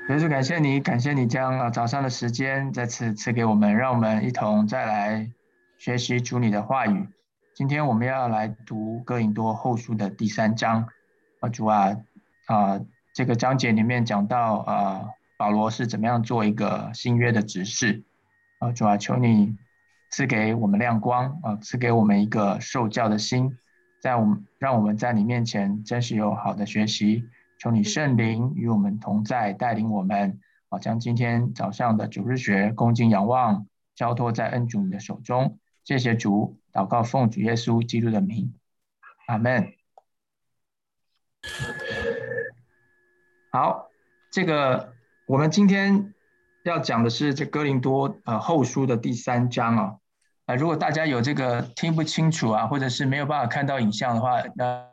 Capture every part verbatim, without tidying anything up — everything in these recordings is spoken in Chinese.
也是感谢你，感谢你将呃早上的时间再次赐给我们，让我们一同再来学习主你的话语。今天我们要来读哥林多后书的第三章。啊，主啊，啊，这个章节里面讲到啊，保罗是怎么样做一个新约的执事。啊，主啊，求你赐给我们亮光，啊，赐给我们一个受教的心，在我们让我们在你面前真是有好的学习。求你圣灵与我们同在，带领我们，啊，将今天早上的主日学恭敬仰望交托在恩主你的手中。谢谢主，祷告奉主耶稣基督的名，阿门。好，这个我们今天要讲的是这哥林多呃后书的第三章啊。呃，如果大家有这个听不清楚啊，或者是没有办法看到影像的话，那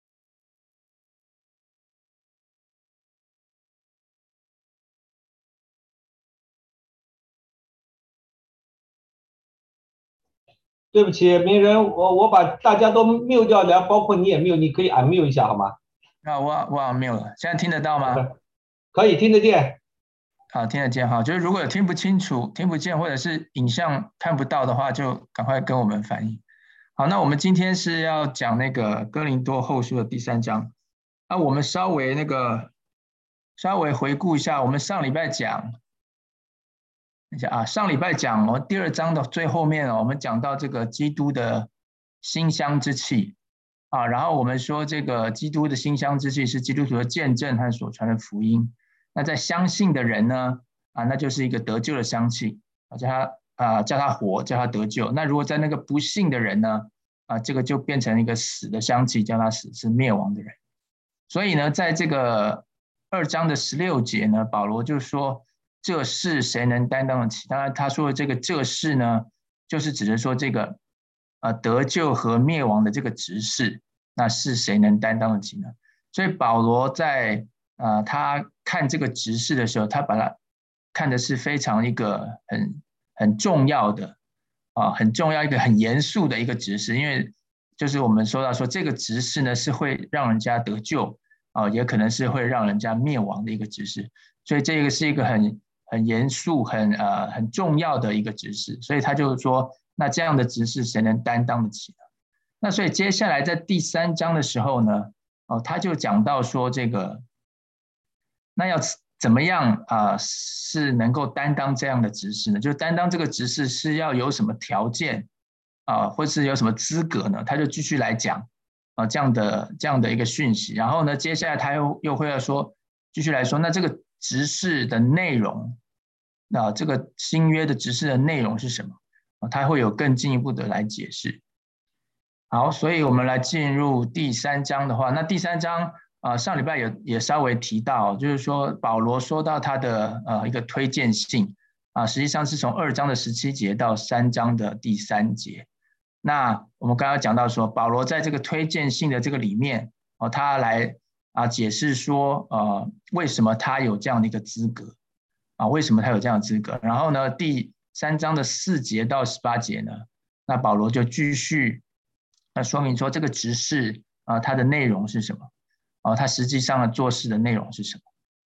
对不起，鸣人，我我把大家都 mute 掉，然后包括你也 mute，你可以 unmute 一下好吗那我我没有了，现在听得到吗？ ？OK，可以听得见。 好，听得见哈。就是如果有听不清楚、听不见，或者是影像看不到的话，就赶快跟我们反映。好，那我们今天是要讲那个哥林多后书的第三章。那我们稍微那个稍微回顾一下，我们上礼拜讲一下啊，上礼拜讲我们第二章的最后面哦，我们讲到这个基督的馨香之气啊，然后我们说这个基督的馨香之气是基督徒的见证和所传的福音。那在相信的人呢，啊，那就是一个得救的香气啊，叫他啊叫他活，叫他得救。那如果在那个不信的人呢，啊，这个就变成一个死的香气，叫他死，是灭亡的人。所以呢，在这个二章的十六节呢，保罗就说：“这事谁能担当得起？”当然，他说的这个“这事”呢，就是指的说这个呃得救和灭亡的这个执事，那是谁能担当得起呢？所以保罗在呃他看这个执事的时候，他把它看的是非常一个很很重要的啊，很重要一个很严肃的一个执事，因为就是我们说到说这个执事呢是会让人家得救啊，也可能是会让人家灭亡的一个执事，所以这个是一个很很严肃、很呃很重要的一个执事，所以他就说，那这样的执事谁能担当得起呢？那所以接下来在第三章的时候呢，哦，他就讲到说这个，那要怎么样啊、呃是能够担当这样的执事呢？就担当这个执事是要有什么条件啊、呃或是有什么资格呢？他就继续来讲啊、呃这样的这样的一个讯息。然后呢，接下来他又又会要说，继续来说，那这个执事的内容，那、呃这个新约的执事的内容是什么？啊、他会有更进一步的来解释。好，所以我们来进入第三章的话，那第三章啊、呃上礼拜也也稍微提到，就是说保罗说到他的呃一个推荐信啊、实际上是从二章的十七节到三章的第三节。那我们刚刚讲到说，保罗在这个推荐信的这个里面，哦，他来啊解释说，呃，为什么他有这样的一个资格啊？为什么他有这样的资格？然后呢，第三章的四节到十八节呢，那保罗就继续。那说明说这个执事啊、呃它的内容是什么？哦，它实际上的做事的内容是什么？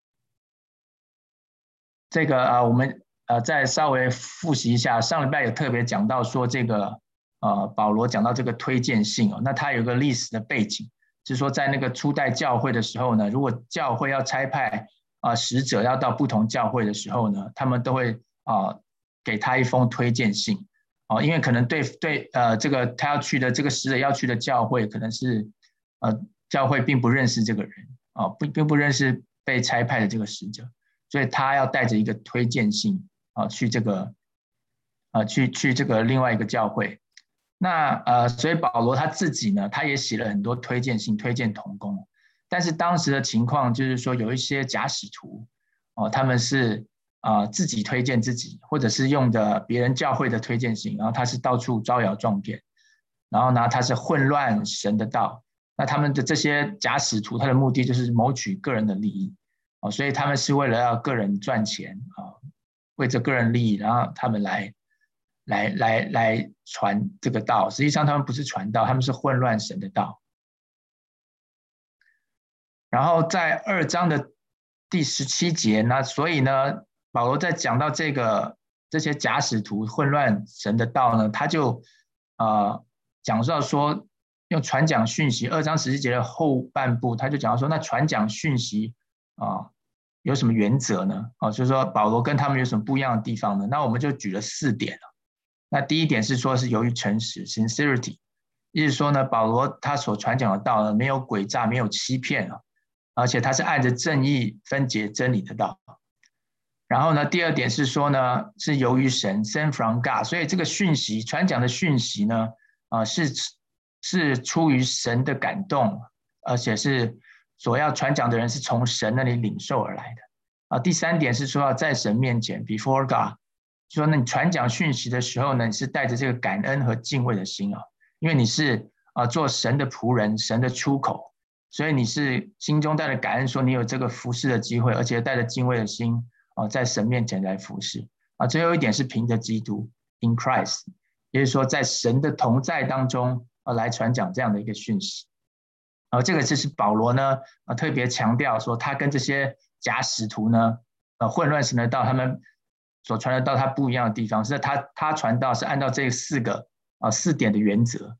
这个啊、呃我们呃再稍微复习一下，上礼拜有特别讲到说这个呃保罗讲到这个推荐信哦，那他有个历史的背景，就是说在那个初代教会的时候呢，如果教会要差派啊、呃使者要到不同教会的时候呢，他们都会啊、呃给他一封推荐信。哦，因为可能对对呃，这个他要去的这个使者要去的教会，可能是呃教会并不认识这个人啊、哦，并并不认识被差派的这个使者，所以他要带着一个推荐信啊、哦、去这个啊、呃、去去这个另外一个教会。那呃，所以保罗他自己呢，他也写了很多推荐信，推荐同工。但是当时的情况就是说，有一些假使徒哦，他们是啊、呃自己推荐自己，或者是用的别人教会的推荐信，然后他是到处招摇撞骗，然后呢他是混乱神的道。那他们的这些假使徒，他的目的就是谋取个人的利益哦，所以他们是为了要个人赚钱啊、为着个人利益，然后他们来来来来传这个道。实际上他们不是传道，他们是混乱神的道。然后在二章的第十七节，那所以呢，保罗在讲到这个这些假使徒混乱神的道呢，他就呃讲到说，用传讲讯息，二章十七节的后半部，他就讲到说，那传讲讯息啊、呃、有什么原则呢？哦，就是说保罗跟他们有什么不一样的地方呢？那我们就举了四点了。那第一点是说是由于诚实 （sincerity）， 意思说呢，保罗他所传讲的道呢，没有诡诈，没有欺骗啊。而且他是按着正义分解真理的道。然后呢，第二点是说呢，是由于神 sent from God， 所以这个讯息传讲的讯息呢，呃、是是出于神的感动，而且是所要传讲的人是从神那里领受而来的。啊，第三点是说要在神面前 before God， 就说呢，你传讲讯息的时候呢，你是带着这个感恩和敬畏的心啊，因为你是啊做神的仆人，神的出口。所以你是心中带着感恩，说你有这个服侍的机会，而且带着敬畏的心，在神面前来服侍。最后一点是凭着基督 in Christ， 也就是说在神的同在当中来传讲这样的一个讯息。这个就是保罗呢特别强调说，他跟这些假使徒呢混乱神的道，他们所传的道他不一样的地方是他他传道是按照这四个四点的原则。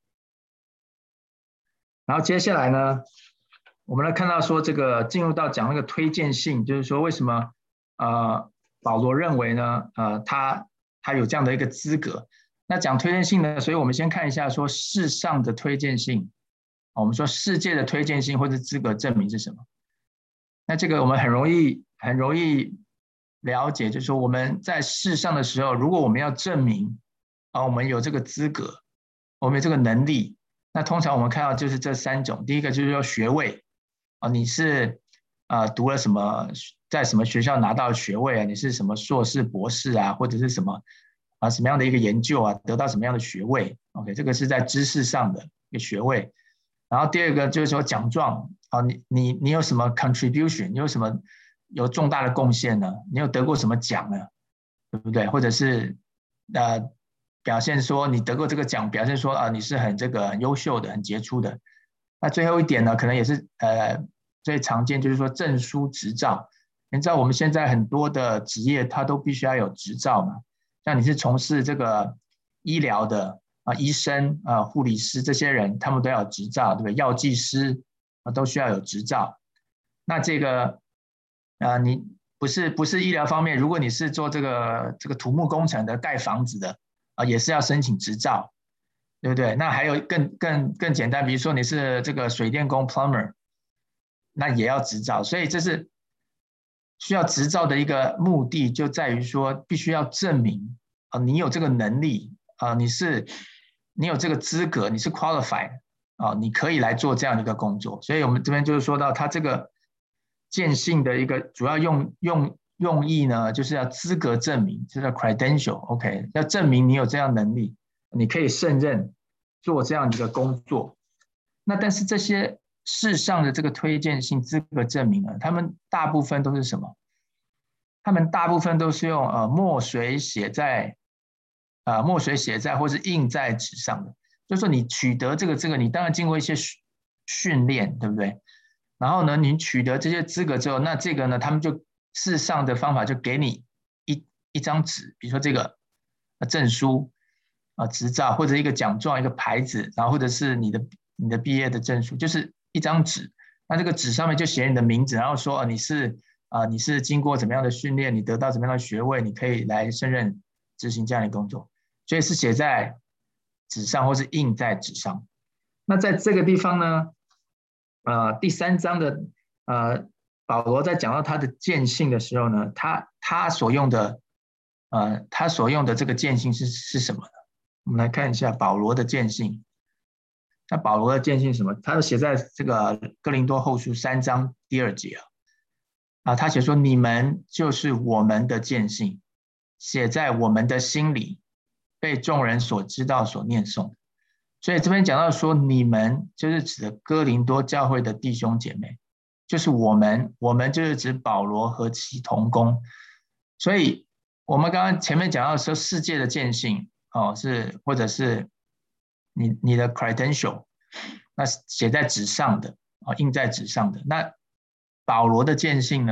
然后接下来呢，我们来看到说，这个进入到讲那个推荐信，就是说为什么呃保罗认为呢，呃他他有这样的一个资格。那讲推荐信呢，所以我们先看一下说世上的推荐信，我们说世界的推荐信或者资格证明是什么？那这个我们很容易很容易了解，就是说我们在世上的时候，如果我们要证明啊我们有这个资格，我们有这个能力，那通常我们看到就是这三种。第一个就是说学位。你是呃读了什么，在什么学校拿到学位啊？你是什么硕士、博士啊，或者是什么啊什么样的一个研究啊，得到什么样的学位 ？OK， 这个是在知识上的一个学位。然后第二个就是说奖状啊，你你你有什么 contribution， 你有什么有重大的贡献呢？你有得过什么奖呢？对不对？或者是呃表现说你得过这个奖，表现说啊你是很这个很优秀的、很杰出的。那最后一点呢，可能也是呃最常见，就是说证书、执照。你知道我们现在很多的职业，它都必须要有执照嘛。像你是从事这个医疗的啊，医生啊、护理师这些人，他们都要有执照，对不对？药剂师啊都需要有执照。那这个啊，你不是不是医疗方面，如果你是做这个这个土木工程的、盖房子的啊，也是要申请执照。对不对？那还有更更更简单，比如说你是这个水电工 plumber， 那也要执照。所以这是需要执照的一个目的，就在于说必须要证明啊，你有这个能力啊，你是你有这个资格，你是 qualified 啊，你可以来做这样的一个工作。所以我们这边就是说到，他这个荐信的一个主要用用用意呢，就是要资格证明，这叫 credential，OK， 要证明你有这样能力。你可以胜任做这样一个工作。那但是这些世上的这个推荐信资格证明呢，他们大部分都是什么？他们大部分都是用呃墨水写在呃墨水写在或是印在纸上的。就是说你取得这个这个，你当然经过一些训练，对不对？然后呢，你取得这些资格之后，那这个呢，他们就世上的方法就给你一一张纸，比如说这个证书。啊，执照或者一个奖状、一个牌子，然后或者是你的你的毕业的证书，就是一张纸。那这个纸上面就写你的名字，然后说、啊、你是啊、呃、你是经过怎么样的训练，你得到怎么样的学位，你可以来胜任执行这样的工作。所以是写在纸上或是印在纸上。那在这个地方呢，呃，第三章的呃保罗在讲到他的荐信的时候呢，他他所用的呃他所用的这个荐信是是什么呢？我们来看一下保罗的荐信。那保罗的荐信是什么？他写在这个哥林多后书三章第二节啊，他写说：“你们就是我们的荐信，写在我们的心里，被众人所知道、所念诵。”所以这边讲到说，你们就是指的哥林多教会的弟兄姐妹，就是我们，我们就是指保罗和其同工。所以我们刚刚前面讲到说，世界的荐信。哦，是或者是你你的 credential， 那写在纸上的啊，印在纸上的。那保罗的荐信呢？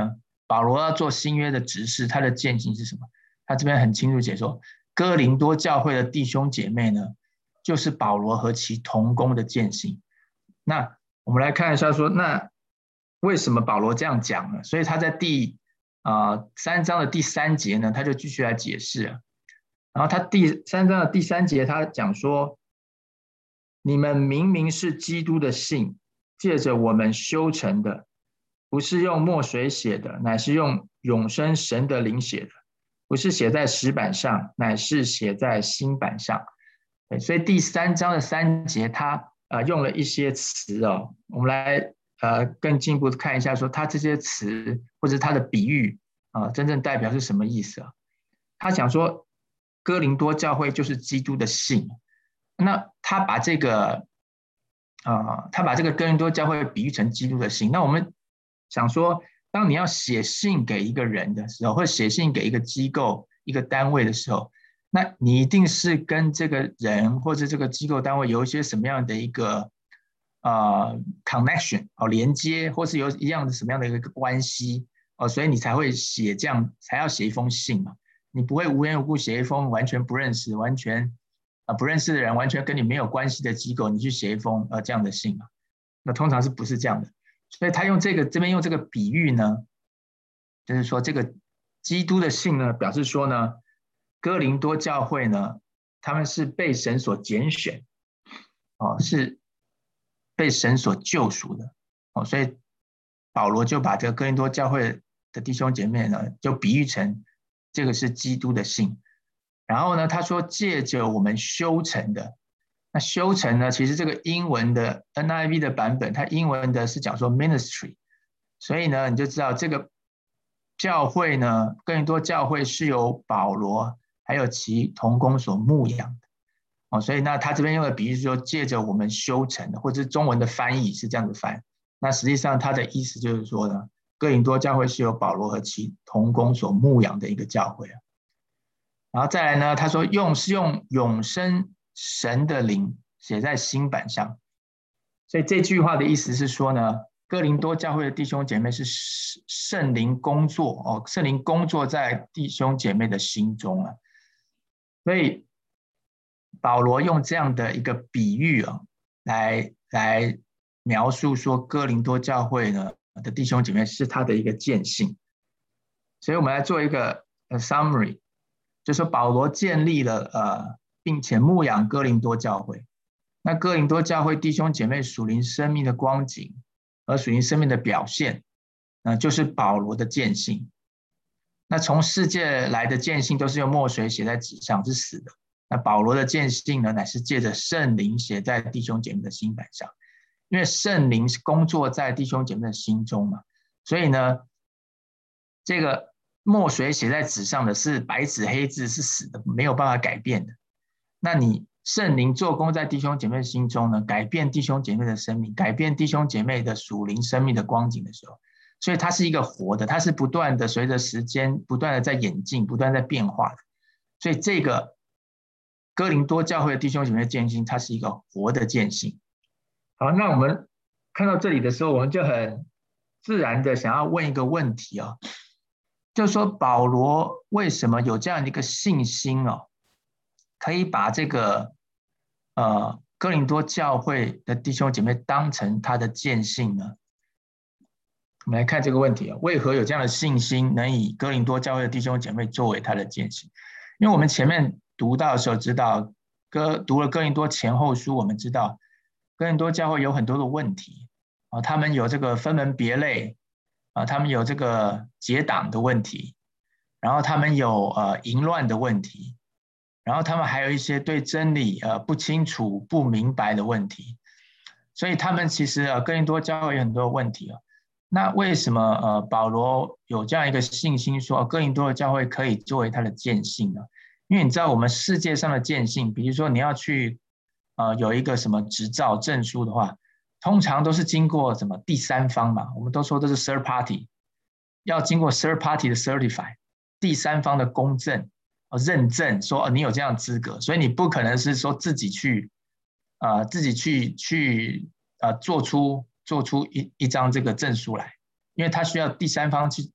保罗要做新约的执事，他的见性是什么？他这边很清楚解说，哥林多教会的弟兄姐妹呢，就是保罗和其同工的见性。那我们来看一下说，那为什么保罗这样讲呢？所以他在第呃三章的第三节呢，他就继续来解释啊。然后他第三章的第三节，他讲说，你们明明是基督的信，借着我们修成的，不是用墨水写的，乃是用永生神的灵写的，不是写在石板上，乃是写在心板上。所以第三章的三节，他呃用了一些词哦，我们来呃更进一步看一下，说他这些词或者他的比喻啊、呃，真正代表是什么意思啊？他讲说，哥林多教会就是基督的信。那他把这个啊、呃，他把这个哥林多教会比喻成基督的信。那我们想说，当你要写信给一个人的时候，或者写信给一个机构、一个单位的时候，那你一定是跟这个人或者这个机构单位有一些什么样的一个呃 connection 哦连接，或是有一样的什么样的一个关系哦，所以你才会写这样，才要写一封信嘛。你不会无缘无故写一封完全不认识、完全啊不认识的人、完全跟你没有关系的机构，你去写一封呃这样的信嘛？那通常是不是这样的？所以他用这个这边用这个比喻呢，就是说这个基督的信呢，表示说呢，哥林多教会呢，他们是被神所拣选，哦，是被神所救赎的，哦，所以保罗就把这个哥林多教会的弟兄姐妹呢，就比喻成这个是基督的信。然后呢，他说借着我们修成的，那修成呢，其实这个英文的 N I V 的版本，它英文的是讲说 ministry， 所以呢，你就知道这个教会呢，哥林多教会是由保罗还有其同工所牧养的，哦，所以那他这边用的比喻是说借着我们修成的，或者是中文的翻译是这样子翻，那实际上他的意思就是说呢，哥林多教会是由保罗和其同工所牧养的一个教会啊。然后再来呢，他说用是用永生神的灵写在心板上，所以这句话的意思是说呢，哥林多教会的弟兄姐妹是圣灵工作哦，圣灵工作在弟兄姐妹的心中啊，所以保罗用这样的一个比喻啊，来来描述说哥林多教会呢的弟兄姐妹是他的一个见性，所以我们来做一个 summary。就是说保罗建立了呃，并且牧养哥林多教会。那哥林多教会弟兄姐妹属灵生命的光景和属灵生命的表现，呃、就是保罗的见性。那从世界来的见性都是用墨水写在纸上，是死的。那保罗的见性呢，乃是借着圣灵写在弟兄姐妹的心板上，因为圣灵是工作在弟兄姐妹的心中嘛，所以呢，这个墨水写在纸上的是白纸黑字，是死的，没有办法改变的。那你圣灵做工在弟兄姐妹心中呢，改变弟兄姐妹的生命，改变弟兄姐妹的属灵生命的光景的时候，所以它是一个活的，它是不断的随着时间不断的在演进，不断在变化的。所以这个哥林多教会的弟兄姐妹的见性，它是一个活的见性。好，那我们看到这里的时候，我们就很自然的想要问一个问题啊、哦。就是说保罗为什么有这样的一个信心哦，可以把这个呃哥林多教会的弟兄姐妹当成他的见性呢？我们来看这个问题啊，为何有这样的信心能以哥林多教会的弟兄姐妹作为他的见性？因为我们前面读到的时候知道，哥读了哥林多前后书，我们知道哥林多教会有很多的问题啊，他们有这个分门别类。啊，他们有这个结党的问题，然后他们有呃淫乱的问题，然后他们还有一些对真理呃不清楚、不明白的问题，所以他们其实呃哥林多教会有很多问题啊。那为什么呃保罗有这样一个信心说哥林多的教会可以作为他的见性呢？因为你知道我们世界上的见性，比如说你要去呃有一个什么执照证书的话，通常都是经过什么第三方嘛，我们都说都是 third party， 要经过 third party 的 certify， 第三方的公证、认证，说你有这样的资格，所以你不可能是说自己去，呃，自己去去呃做出做出一一张这个证书来，因为他需要第三方去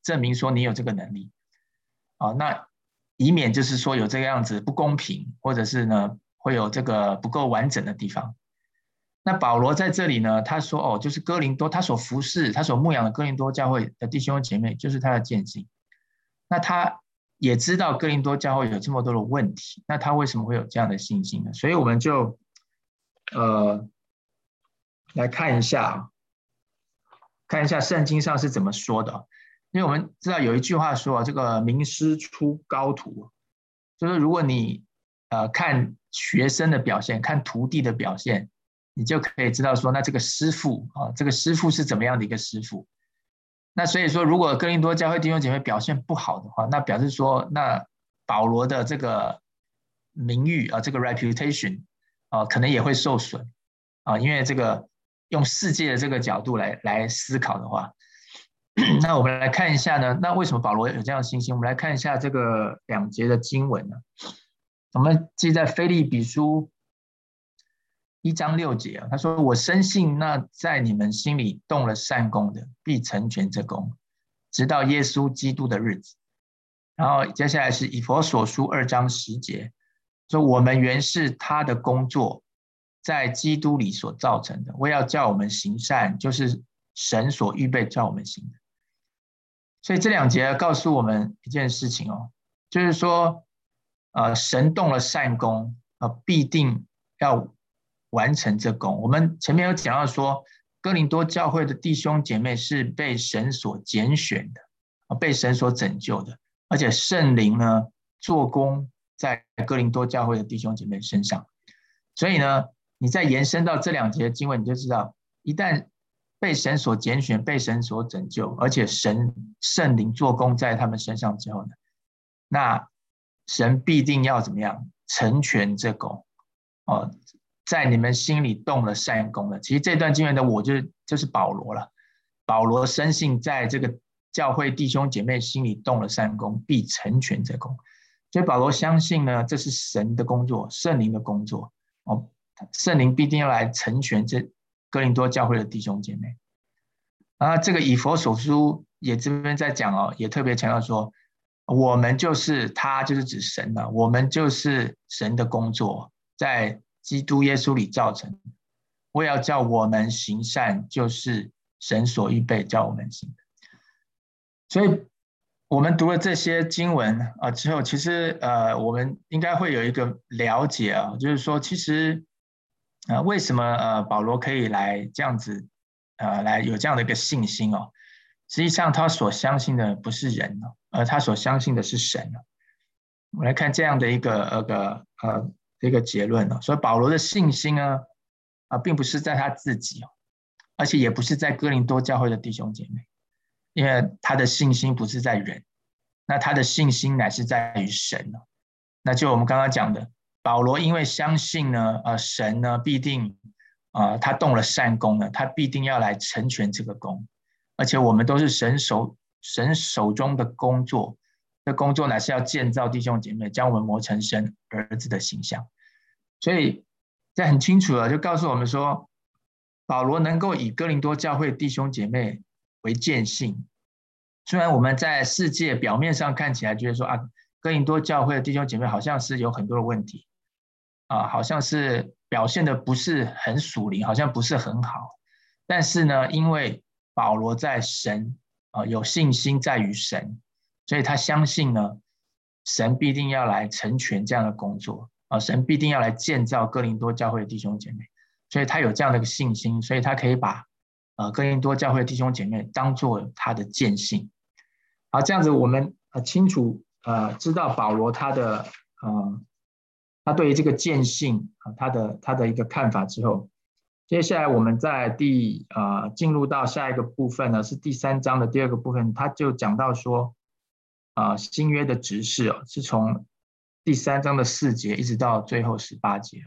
证明说你有这个能力啊，那以免就是说有这个样子不公平，或者是呢会有这个不够完整的地方。那保罗在这里呢，他说哦，就是哥林多他所服侍、他所牧养的哥林多教会的弟兄姐妹，就是他的见信。那他也知道哥林多教会有这么多的问题，那他为什么会有这样的信心呢？所以我们就呃来看一下，看一下圣经上是怎么说的。因为我们知道有一句话说，这个名师出高徒，就是如果你呃看学生的表现，看徒弟的表现，你就可以知道说，那这个师傅啊，这个师傅是怎么样的一个师傅。那所以说，如果哥林多教会弟兄姐妹表现不好的话，那表示说，那保罗的这个名誉啊，这个 reputation 啊，可能也会受损啊，因为这个用世界的这个角度来来思考的话，那我们来看一下呢，那为什么保罗有这样的信心？我们来看一下这个两节的经文呢。我们记在腓立比书一章六节啊，他说：“我深信那在你们心里动了善工的，必成全这工，直到耶稣基督的日子。”然后接下来是以弗所书二章十节，说：“我们原是他的工作，在基督里所造成的，为要叫我们行善，就是神所预备叫我们行的。”所以这两节告诉我们一件事情哦，就是说，呃，神动了善工，呃，必定要完成这工。我们前面有讲到说，哥林多教会的弟兄姐妹是被神所拣选的，被神所拯救的，而且圣灵呢做工在哥林多教会的弟兄姐妹身上。所以呢，你再延伸到这两节经文，你就知道，一旦被神所拣选，被神所拯救，而且神圣灵做工在他们身上之后呢，那神必定要怎么样成全这工哦，在你们心里动了善工了。其实这段经文的我就是就是保罗了。保罗深信在这个教会弟兄姐妹心里动了善工，必成全这工。所以保罗相信呢，这是神的工作，圣灵的工作哦，圣灵必定要来成全这哥林多教会的弟兄姐妹。啊，这个以弗所书也这边在讲哦，也特别强调说，我们就是他，就是指神了，我们就是神的工作，在基督耶稣里造成，为要叫我们行善，就是神所预备叫我们行的。所以我们读了这些经文啊之后，其实呃，我们应该会有一个了解啊，就是说，其实啊、呃，为什么呃保罗可以来这样子呃来有这样的一个信心哦？实际上他所相信的不是人哦，而他所相信的是神哦。我们来看这样的一个呃个呃一个结论哦，所以保罗的信心呢啊、呃，并不是在他自己哦，而且也不是在哥林多教会的弟兄姐妹。因为他的信心不是在人，那他的信心乃是在于神。那就我们刚刚讲的，保罗因为相信呢，呃，神呢必定，呃，他动了善工呢，他必定要来成全这个工，而且我们都是神手神手中的工作，这工作乃是要建造弟兄姐妹，将我们磨成神儿子的形象。所以这很清楚了，就告诉我们说，保罗能够以哥林多教会弟兄姐妹为见信，虽然我们在世界表面上看起来觉得说啊，哥林多教会的弟兄姐妹好像是有很多的问题啊，好像是表现的不是很属灵，好像不是很好，但是呢，因为保罗在神啊有信心在于神，所以他相信呢，神必定要来成全这样的工作啊，神必定要来建造哥林多教会的弟兄姐妹，所以他有这样的一个信心，所以他可以把呃哥林多教会的弟兄姐妹当作他的见信。好，这样子我们呃清楚呃知道保罗他的呃他对于这个见信啊、呃、他的他的一个看法之后，接下来我们在第呃进入到下一个部分呢，是第三章的第二个部分，他就讲到说啊、呃、新约的执事哦，是从第三章的四节一直到最后十八节。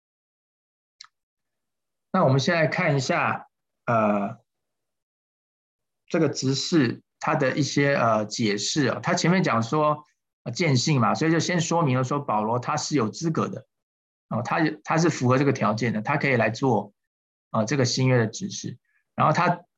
那我们现在看一下呃这个执事他的一些呃解释哦，他前面讲说呃见信嘛，所以就先说明了说保罗他是有资格的哦，他他是符合这个条件的，他可以来做呃这个新约的执事。然后他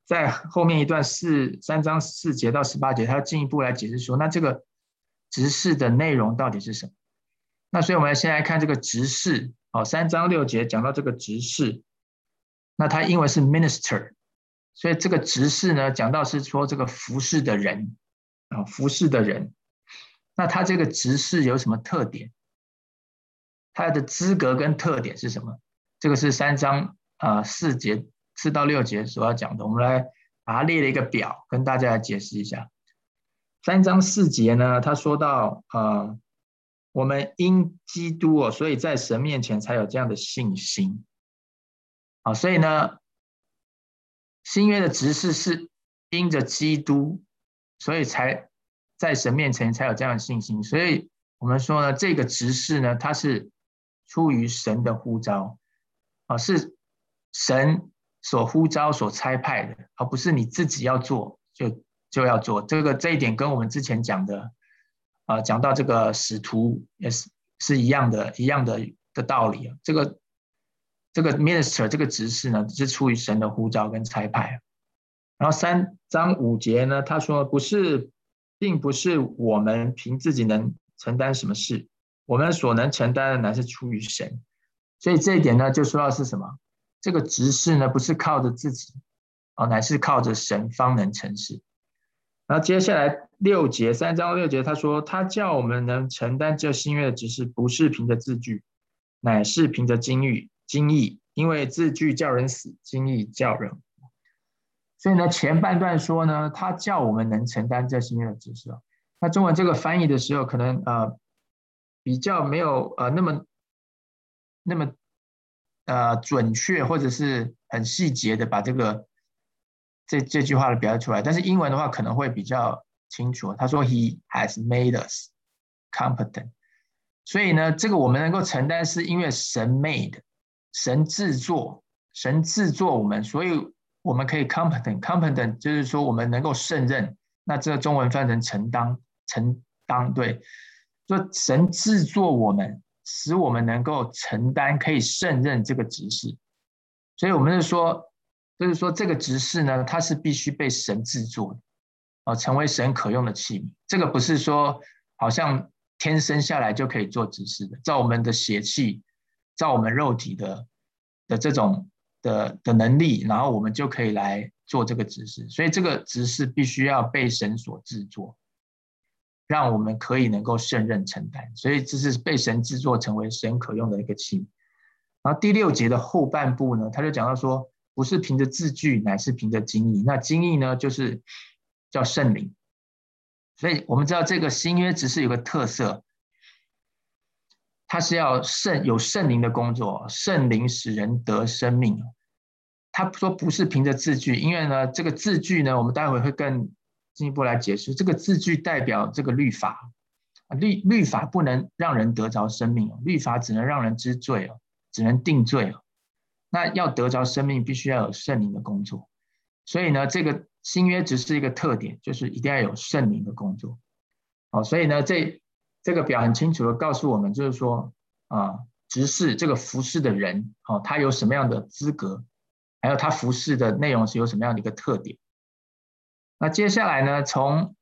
在后面一段四三章四节到十八节，他要进一步来解释说，那这个执事的内容到底是什么？那所以我们先来看这个执事，哦，三章六节讲到这个执事，那它英文是 minister， 所以这个执事呢，讲到是说这个服侍的人，啊，服侍的人。那他这个执事有什么特点？他的资格跟特点是什么？这个是三章啊四节四到六节所要讲的，我们来把它列了一个表，跟大家来解释一下。三章四节呢，他说到呃，我们因基督哦，所以在神面前才有这样的信心。啊，所以呢，新约的执事是因着基督，所以才在神面前才有这样的信心。所以我们说呢，这个执事呢，它是出于神的呼召，啊，是神所呼召、所差派的，而不是你自己要做就就要做。这个这一点跟我们之前讲的，啊，讲到这个使徒也是是一样的，一样的的道理啊。这个这个 minister 这个执事呢，是出于神的呼召跟差派。然后三章五节呢，他说不是，并不是我们凭自己能承担什么事，我们所能承担的乃是出于神。所以这一点呢，就说到是什么？这个执事呢，不是靠着自己，哦，乃是靠着神方能成事。然后接下来六节，三章六节，他说他叫我们能承担这新约的执事，不是凭着字句，乃是凭着经义。经义，因为字句叫人死，经义叫人活。所以呢，前半段说呢，他叫我们能承担这新约的执事。那中文这个翻译的时候，可能呃比较没有呃那么那么呃准确，或者是很细节的把这个这这句话的表达出来。但是英文的话可能会比较清楚。他说 He has made us competent。所以呢，这个我们能够承担，是因为神 made， 神制作，神制作我们，所以我们可以 competent。competent 就是说我们能够胜任。那这个中文翻成承当，承当，对，说神制作我们，使我们能够承担，可以胜任这个职事。所以我们是说，就是说这个职事呢，它是必须被神制作的，哦，成为神可用的器皿。这个不是说好像天生下来就可以做执事的，照我们的血气，照我们肉体的的这种的的能力，然后我们就可以来做这个执事。所以这个执事必须要被神所制作，让我们可以能够胜任承担。所以这是被神制作成为神可用的一个器皿。然后第六节的后半部呢，他就讲到说，不是凭着字句，乃是凭着经义。那经义呢，就是叫圣灵。所以我们知道这个新约只是有个特色，它是要圣有圣灵的工作，圣灵使人得生命。他说不是凭着字句，因为呢，这个字句呢，我们待会会更进一步来解释。这个字句代表这个律法，律律法不能让人得着生命，律法只能让人知罪，只能定罪。那要得着生命，必须要有圣灵的工作。所以呢，这个新约只是一个特点，就是一定要有圣灵的工作。好，所以呢，这这个表很清楚的告诉我们，就是说啊，执事这个服侍的人，哦，他有什么样的资格，还有他服侍的内容是有什么样的一个特点。那接下来呢，从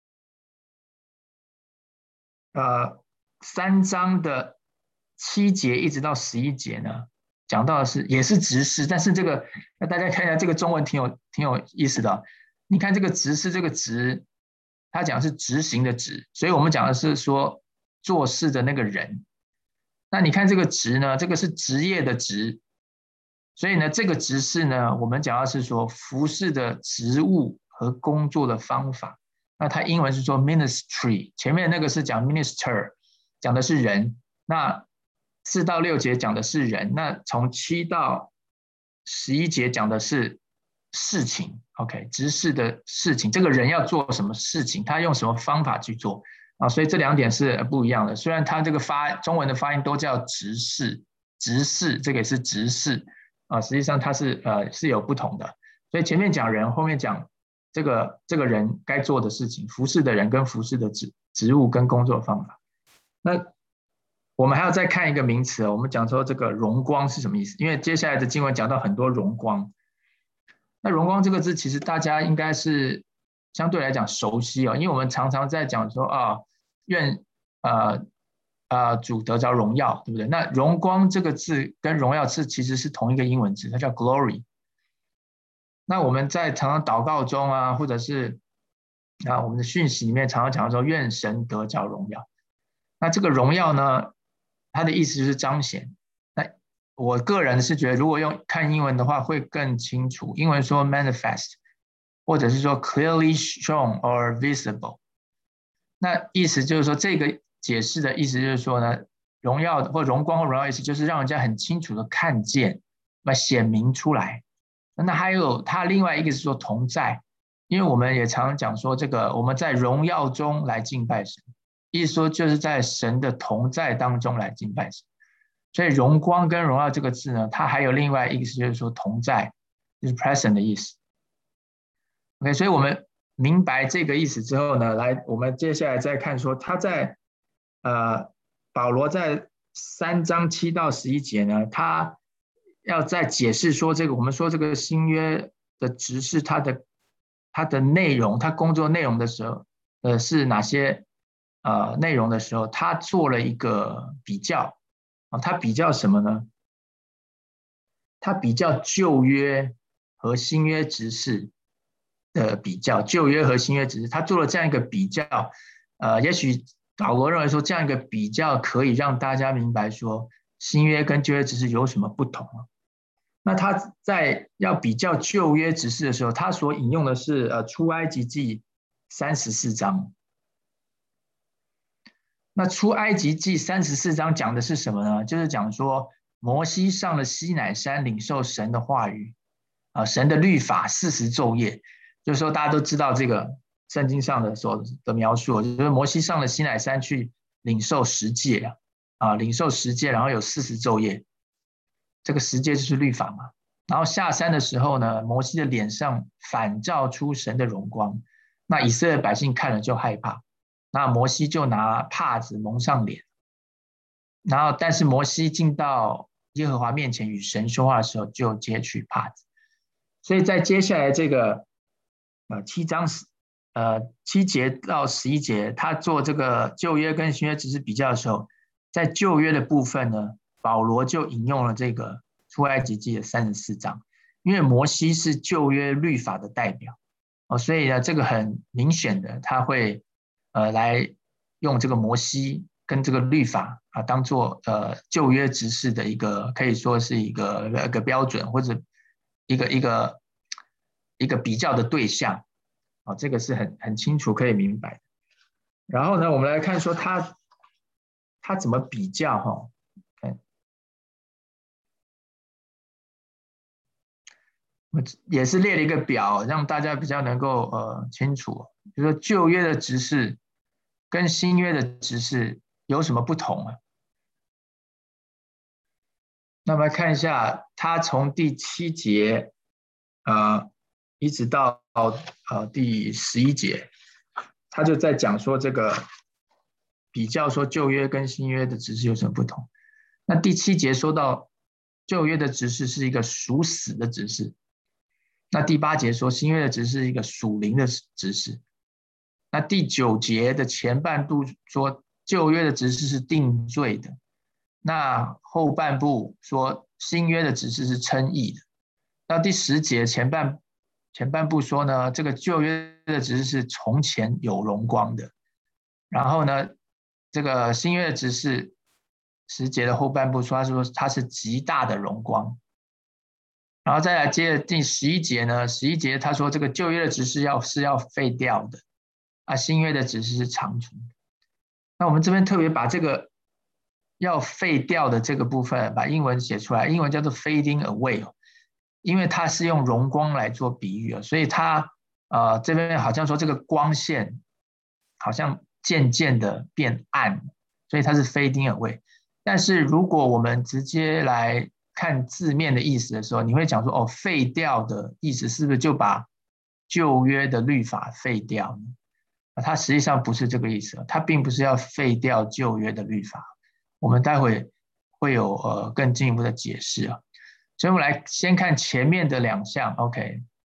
呃三章的七节一直到十一节呢，讲到的是也是执事，但是这个那大家看一下这个中文挺有挺有意思的。你看这个执事这个执，他讲的是执行的执，所以我们讲的是说做事的那个人。那你看这个职呢，这个是职业的职，所以呢，这个执事呢，我们讲的是说服侍的职务和工作的方法。那它英文是说 ministry， 前面那个是讲 minister， 讲的是人。那四到六节讲的是人，那从七到十一节讲的是事情。OK， 执事的事情，这个人要做什么事情，他用什么方法去做啊？所以这两点是不一样的。虽然他这个发中文的发音都叫执事，执事这个也是执事啊，实际上它是呃是有不同的。所以前面讲人，后面讲这个这个人该做的事情，服侍的人跟服侍的职职务跟工作方法。那我们还要再看一个名词，我们讲说这个荣光是什么意思？因为接下来的经文讲到很多荣光。 那荣光这个字其实大家应该是相对来讲熟悉哦，因为我们常常在讲说啊，愿呃呃主得着荣耀，对不对？那荣光这个字跟荣耀字其实是同一个英文字，它叫 glory。那我们在常常祷告中啊，或者是啊我们的讯息里面常常讲说，愿神得着荣耀。那这个荣耀呢，它的意思就是彰显。那我个人是觉得，如果用看英文的话，会更清楚。英文说 manifest， 或者是说 clearly shown or visible。那意思就是说，这个解释的意思就是说呢，荣耀或荣光或荣耀意思就是让人家很清楚的看见，那显明出来。那还有它另外一个是说同在，因为我们也常讲说这个我们在荣耀中来敬拜神，意思说就是在神的同在当中来敬拜神。所以荣光跟荣耀这个字呢，它还有另外一个意思就是说同在，就是 present 的意思。OK， 所以我们明白这个意思之后呢，来我们接下来再看说他在呃保罗在三章七到十一节呢，他要再解释说这个我们说这个新约的执事他的他的内容，他工作内容的时候，呃是哪些呃内容的时候，他做了一个比较啊，他比较什么呢？他比较旧约和新约执事的比较，旧约和新约执事，他做了这样一个比较，呃，也许保罗认为说这样一个比较可以让大家明白说新约跟旧约执事有什么不同。那他在要比较旧约执事的时候，他所引用的是呃出埃及记三十四章。那出埃及记三十四章讲的是什么呢？就是讲说摩西上了西乃山领受神的话语，啊，神的律法四十昼夜，就是说大家都知道这个圣经上的所的描述，就是摩西上了西乃山去领受十诫啊，领受十诫，然后有四十昼夜，这个十诫就是律法嘛。然后下山的时候呢，摩西的脸上反照出神的荣光，那以色列百姓看了就害怕，那摩西就拿帕子蒙上脸，然后但是摩西进到耶和华面前与神说话的时候，就揭去帕子。所以在接下来这个呃七章呃七节到十一节，他做这个旧约跟新约只是比较的时候，在旧约的部分呢，保罗就引用了这个出埃及记的三十四章，因为摩西是旧约律法的代表哦，所以呢，这个很明显的他会呃来用这个摩西跟这个律法啊当做呃旧约执事的一个可以说是一个一个标准或者一个一个一个比较的对象啊，这个是很很清楚可以明白的。然后呢，我们来看说他他怎么比较哈。我也是列了一个表，让大家比较能够呃清楚，就说旧约的执事跟新约的执事有什么不同啊？那么来看一下，他从第七节啊、呃、一直到呃第十一节，他就在讲说这个比较说旧约跟新约的执事有什么不同。那第七节说到旧约的执事是一个属死的执事。那第八节说新约的执事是一个属灵的执事。那第九节的前半部说旧约的执事是定罪的，那后半部说新约的执事是称义的。那第十节前半前半部说呢，这个旧约的执事是从前有荣光的，然后呢，这个新约的执事十节的后半部说他说他是极大的荣光。然后再来接着第十一节呢，十一节他说这个旧约的执事要是要废掉的，啊，新约的执事是长存的。那我们这边特别把这个要废掉的这个部分把英文写出来，英文叫做 fading away， 因为它是用荣光来做比喻，所以它呃这边好像说这个光线好像渐渐的变暗，所以它是 fading away。但是如果我们直接来看字面的意思的时候，你会讲说哦，废掉的意思是不是就把旧约的律法废掉呢？它实际上不是这个意思，它并不是要废掉旧约的律法。我们待会会有呃更进一步的解释啊。所以我们来先看前面的两项 ，OK，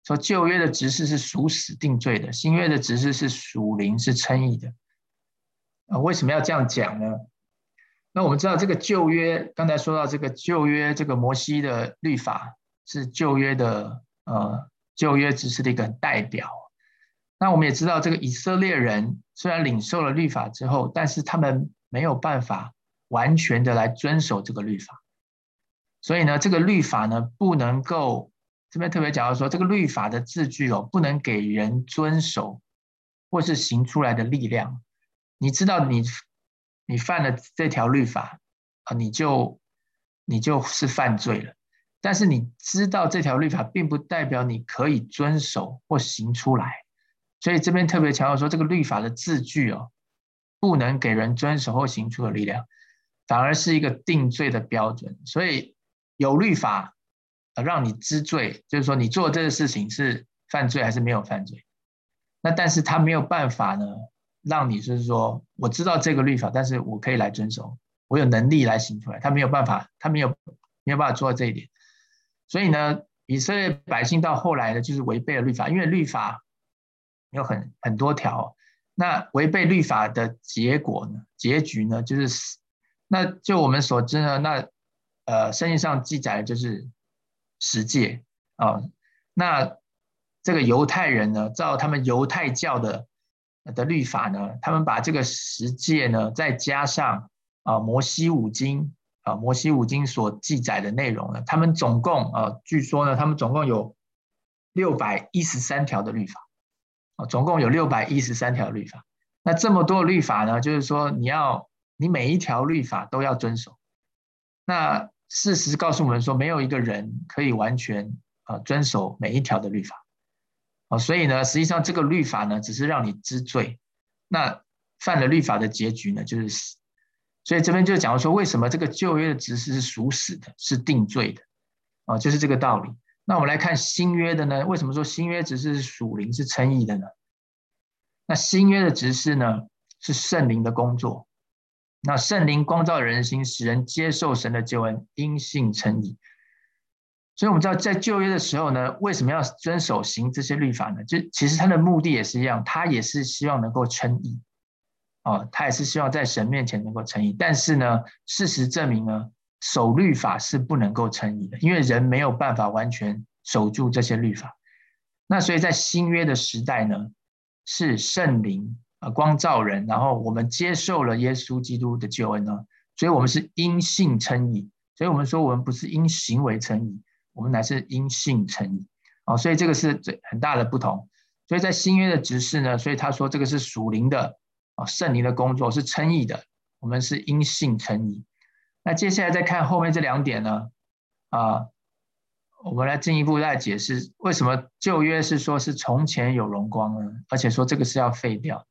说旧约的执事是属死定罪的，新约的执事是属灵是称义的。啊，为什么要这样讲呢？那我们知道这个旧约，刚才说到这个旧约，这个摩西的律法是旧约的呃旧约执事的一个代表。那我们也知道，这个以色列人虽然领受了律法之后，但是他们没有办法完全的来遵守这个律法，所以呢，这个律法呢不能够，这边特别讲到说，这个律法的字句哦，不能给人遵守或是行出来的力量。你知道你你犯了这条律法啊，你就你就是犯罪了。但是你知道这条律法，并不代表你可以遵守或行出来。所以这边特别强调说，这个律法的字句哦，不能给人遵守或行出的力量，反而是一个定罪的标准。所以有律法让你知罪，就是说你做这个事情是犯罪还是没有犯罪。那但是他没有办法呢，让你就是说我知道这个律法，但是我可以来遵守，我有能力来行出来。他没有办法，他没有没有办法做到这一点。所以呢，以色列百姓到后来呢，就是违背了律法，因为律法有很很多条，那违背律法的结果呢，结局呢就是死。那就我们所知呢，那呃圣经上记载的就是十诫啊。那这个犹太人呢，照他们犹太教的的律法呢，他们把这个十诫呢，再加上啊摩西五经啊摩西五经所记载的内容呢，他们总共啊，据说呢，他们总共有六百一十三条的律法。总共有六百一十三条律法。那这么多律法呢，就是说你要你每一条律法都要遵守。那事实告诉我们说，没有一个人可以完全呃遵守每一条的律法。所以呢，实际上这个律法呢，只是让你知罪。那犯了律法的结局呢，就是死。所以这边就讲说，为什么这个旧约的执事是属死的，是定罪的啊，就是这个道理。那我们来看新约的呢？为什么说新约执事是属灵是称义的呢？那新约的执事呢，是圣灵的工作。那圣灵光照人心，使人接受神的救恩，因信称义。所以我们知道，在旧约的时候呢，为什么要遵守行这些律法呢？就其实他的目的也是一样，他也是希望能够称义哦，他也是希望在神面前能够称义。但是呢，事实证明呢，守律法是不能够称义的，因为人没有办法完全守住这些律法。那所以在新约的时代呢，是圣灵光照人，然后我们接受了耶稣基督的救恩呢，所以我们是因信称义。所以我们说我们不是因行为称义，我们乃是因信称义。哦，所以这个是很大的不同。所以在新约的执事呢，所以他说这个是属灵的圣灵的工作，是称义的，我们是因信称义。那接下来再看后面这两点呢，啊，我们来进一步再解释为什么旧约是说是从前有荣光呢，而且说这个是要废掉。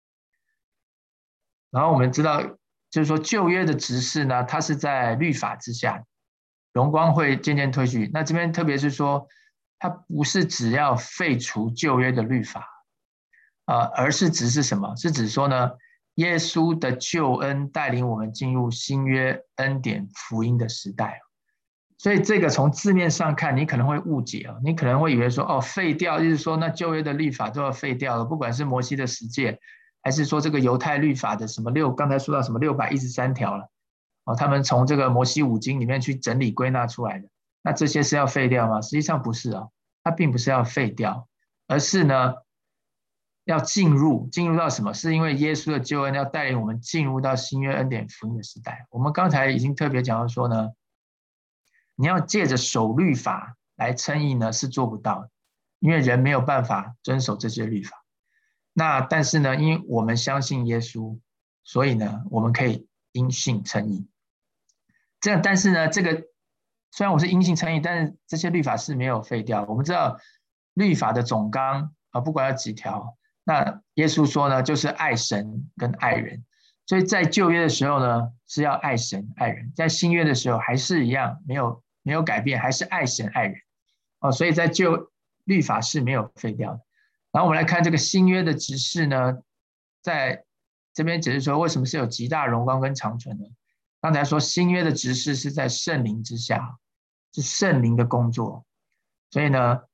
然后我们知道，就是说旧约的执事呢，它是在律法之下，荣光会渐渐褪去。那这边特别是说，它不是只要废除旧约的律法，呃，而是指是什么？是指说呢，耶稣的救恩带领我们进入新约恩典福音的时代。所以这个从字面上看，你可能会误解，你可能会以为说，哦，废掉就是说那旧约的律法都要废掉了，不管是摩西的十诫，还是说这个犹太律法的什么六，刚才说到什么六百一十三条了，哦，他们从这个摩西五经里面去整理归纳出来的，那这些是要废掉吗？实际上不是啊，它并不是要废掉，而是呢要进入，进入到什么？是因为耶稣的救恩要带领我们进入到新约恩典福音的时代。我们刚才已经特别讲到说呢，你要借着守律法来称义呢，是做不到的，因为人没有办法遵守这些律法。那但是呢，因为我们相信耶稣，所以呢，我们可以因信称义。这样，但是呢，这个虽然我是因信称义，但是这些律法是没有废掉。我们知道律法的总纲啊，不管有几条，那耶稣说呢，就是爱神跟爱人。所以在旧约的时候呢，是要爱神爱人；在新约的时候还是一样，没有没有改变，还是爱神爱人。哦，所以在旧律法是没有废掉的。然后我们来看这个新约的执事呢，在这边解释说为什么是有极大荣光跟长存呢？刚才说新约的执事是在圣灵之下，是圣灵的工作，所以呢，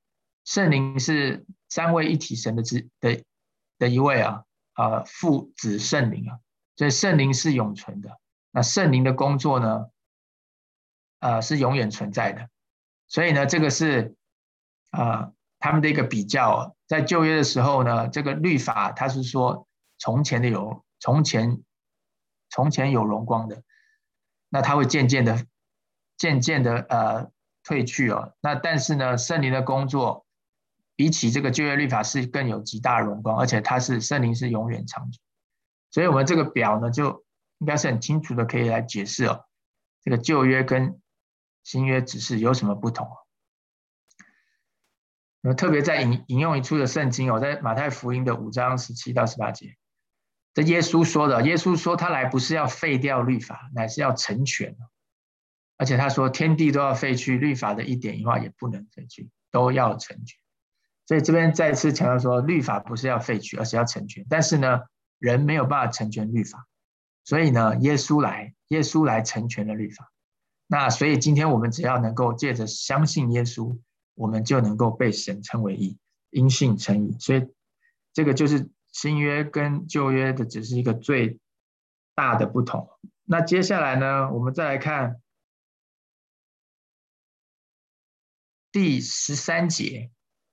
圣灵是三位一体神的之的的一位啊，啊父子圣灵啊，所以圣灵是永存的。那圣灵的工作呢，呃是永远存在的。所以呢，这个是啊、呃、他们的一个比较、啊。在旧约的时候呢，这个律法它是说从前的有从前从前有荣光的，那它会渐渐的渐渐的呃退去哦。那但是呢，圣灵的工作比起这个旧约律法是更有极大的荣光，而且它是圣灵是永远长久。所以我们这个表呢，就应该是很清楚的可以来解释哦，这个旧约跟新约指示有什么不同哦。特别在 引, 引用一处的圣经哦，在马太福音的五章十七到十八节，这耶稣说的，耶稣说他来不是要废掉律法，乃是要成全，而且他说天地都要废去，律法的一点一画也不能废去，都要成全。所以这边再次强调说，律法不是要废去，而是要成全。但是呢，人没有办法成全律法，所以呢，耶稣来，耶稣来成全了律法。那所以今天我们只要能够借着相信耶稣，我们就能够被神称为义，因信称义。所以这个就是新约跟旧约的只是一个最大的不同。那接下来呢，我们再来看第十三节。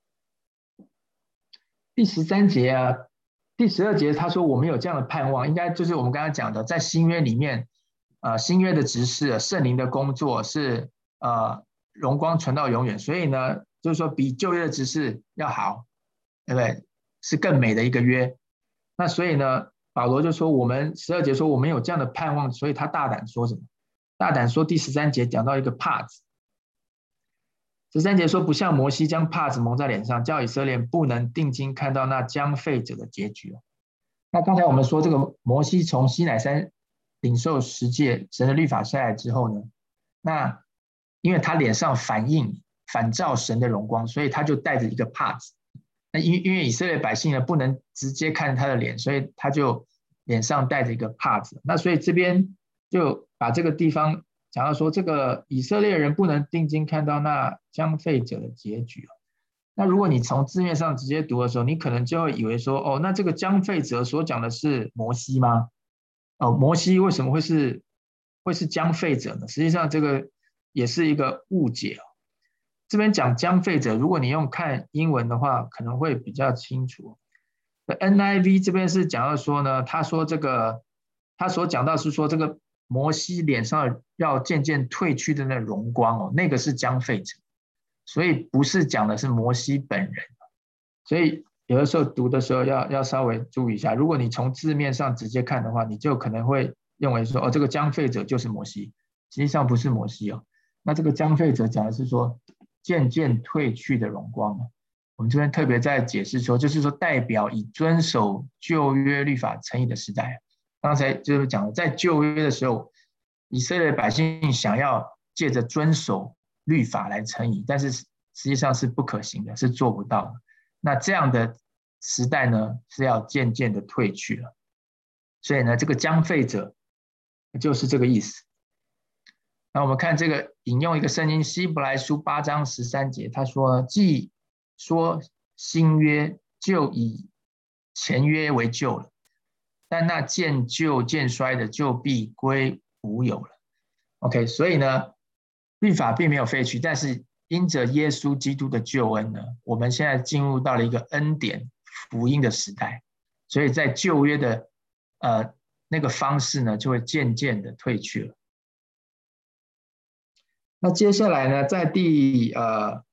第十三节啊，第十二节他说我们有这样的盼望，应该就是我们刚刚讲的，在新约里面，呃，新约的执事圣灵的工作是呃荣光存到永远，所以呢，就是说比旧约的执事要好，对不对？是更美的一个约。那所以呢，保罗就说我们十二节说我们有这样的盼望，所以他大胆说什么？大胆说第十三节讲到一个帕子。十三节说不像摩西将帕子蒙在脸上，叫以色列不能定睛看到那将废者的结局。那刚才我们说这个摩西从西乃山领受十诫神的律法下来之后呢，那因为他脸上反映反照神的荣光，所以他就带着一个帕子。那因为以色列百姓呢不能直接看他的脸，所以他就脸上带着一个帕子。那所以这边就把这个地方讲到说，这个以色列人不能定睛看到那将废者的结局。那如果你从字面上直接读的时候，你可能就会以为说，哦，那这个将废者所讲的是摩西吗？哦，摩西为什么会是会是将废者呢？实际上这个也是一个误解哦。这边讲将废者，如果你用看英文的话，可能会比较清楚。N I V 这边是讲到说呢，他说这个他所讲到是说这个摩西脸上要渐渐褪去的那荣光哦，那个是将废者，所以不是讲的是摩西本人。所以有的时候读的时候要要稍微注意一下，如果你从字面上直接看的话，你就可能会认为说，哦，这个将废者就是摩西，实际上不是摩西哦。那这个将废者讲的是说渐渐褪去的荣光。我们这边特别在解释说，就是说代表以遵守旧约律法称义的时代。刚才就是讲了，在旧约的时候，以色列百姓想要借着遵守律法来称义，但是实际上是不可行的，是做不到的。那这样的时代呢，是要渐渐的退去了。所以呢，这个将废者就是这个意思。那我们看这个引用一个圣经希伯来书八章十三节，他说：“既说新约，就以前约为旧了，但那渐旧渐衰的，就必归无有了。” OK， 所以呢，律法并没有废去，但是因着耶稣基督的救恩呢，我们现在进入到了一个恩典福音的时代，所以在旧约的呃那个方式呢，就会渐渐的退去了。那接下来呢，在第呃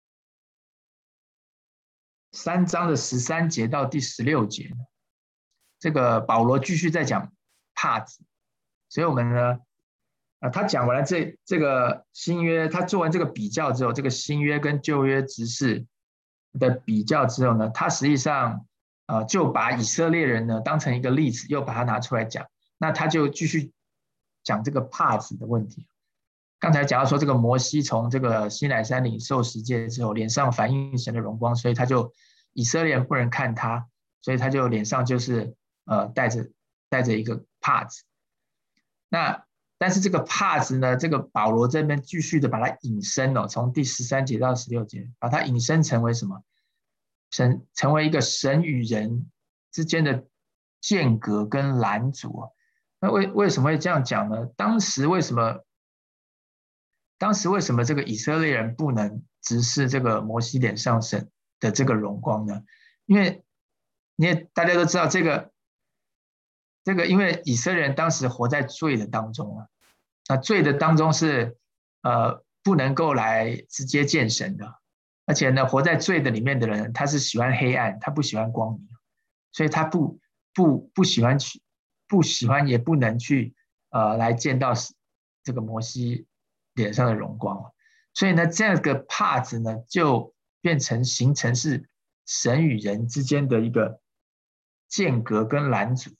三章的十三节到第十六节呢，这个保罗继续在讲帕子，所以我们呢，呃，他讲完了这这个新约，他做完这个比较之后，这个新约跟旧约执事的比较之后呢，他实际上呃就把以色列人呢当成一个例子，又把它拿出来讲，那他就继续讲这个帕子的问题。刚才讲到说，这个摩西从这个西乃山领受十诫之后，脸上反映神的荣光，所以他就以色列人不能看他，所以他就脸上就是呃带着带着一个帕子。那但是这个帕子呢，这个保罗这边继续的把它引申哦，从第十三节到十六节，把它引申成为什么？神成为一个神与人之间的间隔跟拦阻哦。那为为什么会这样讲呢？当时为什么？当时为什么这个以色列人不能直视这个摩西脸上神的这个荣光呢？因为你也大家都知道这个。这个因为以色列人当时活在罪的当中啊，那罪的当中是呃不能够来直接见神的，而且呢，活在罪的里面的人，他是喜欢黑暗，他不喜欢光明，所以他不不不喜欢去，不喜欢也不能去呃来见到这个摩西脸上的荣光，所以呢，这样个帕子呢就变成形成是神与人之间的一个间隔跟拦阻。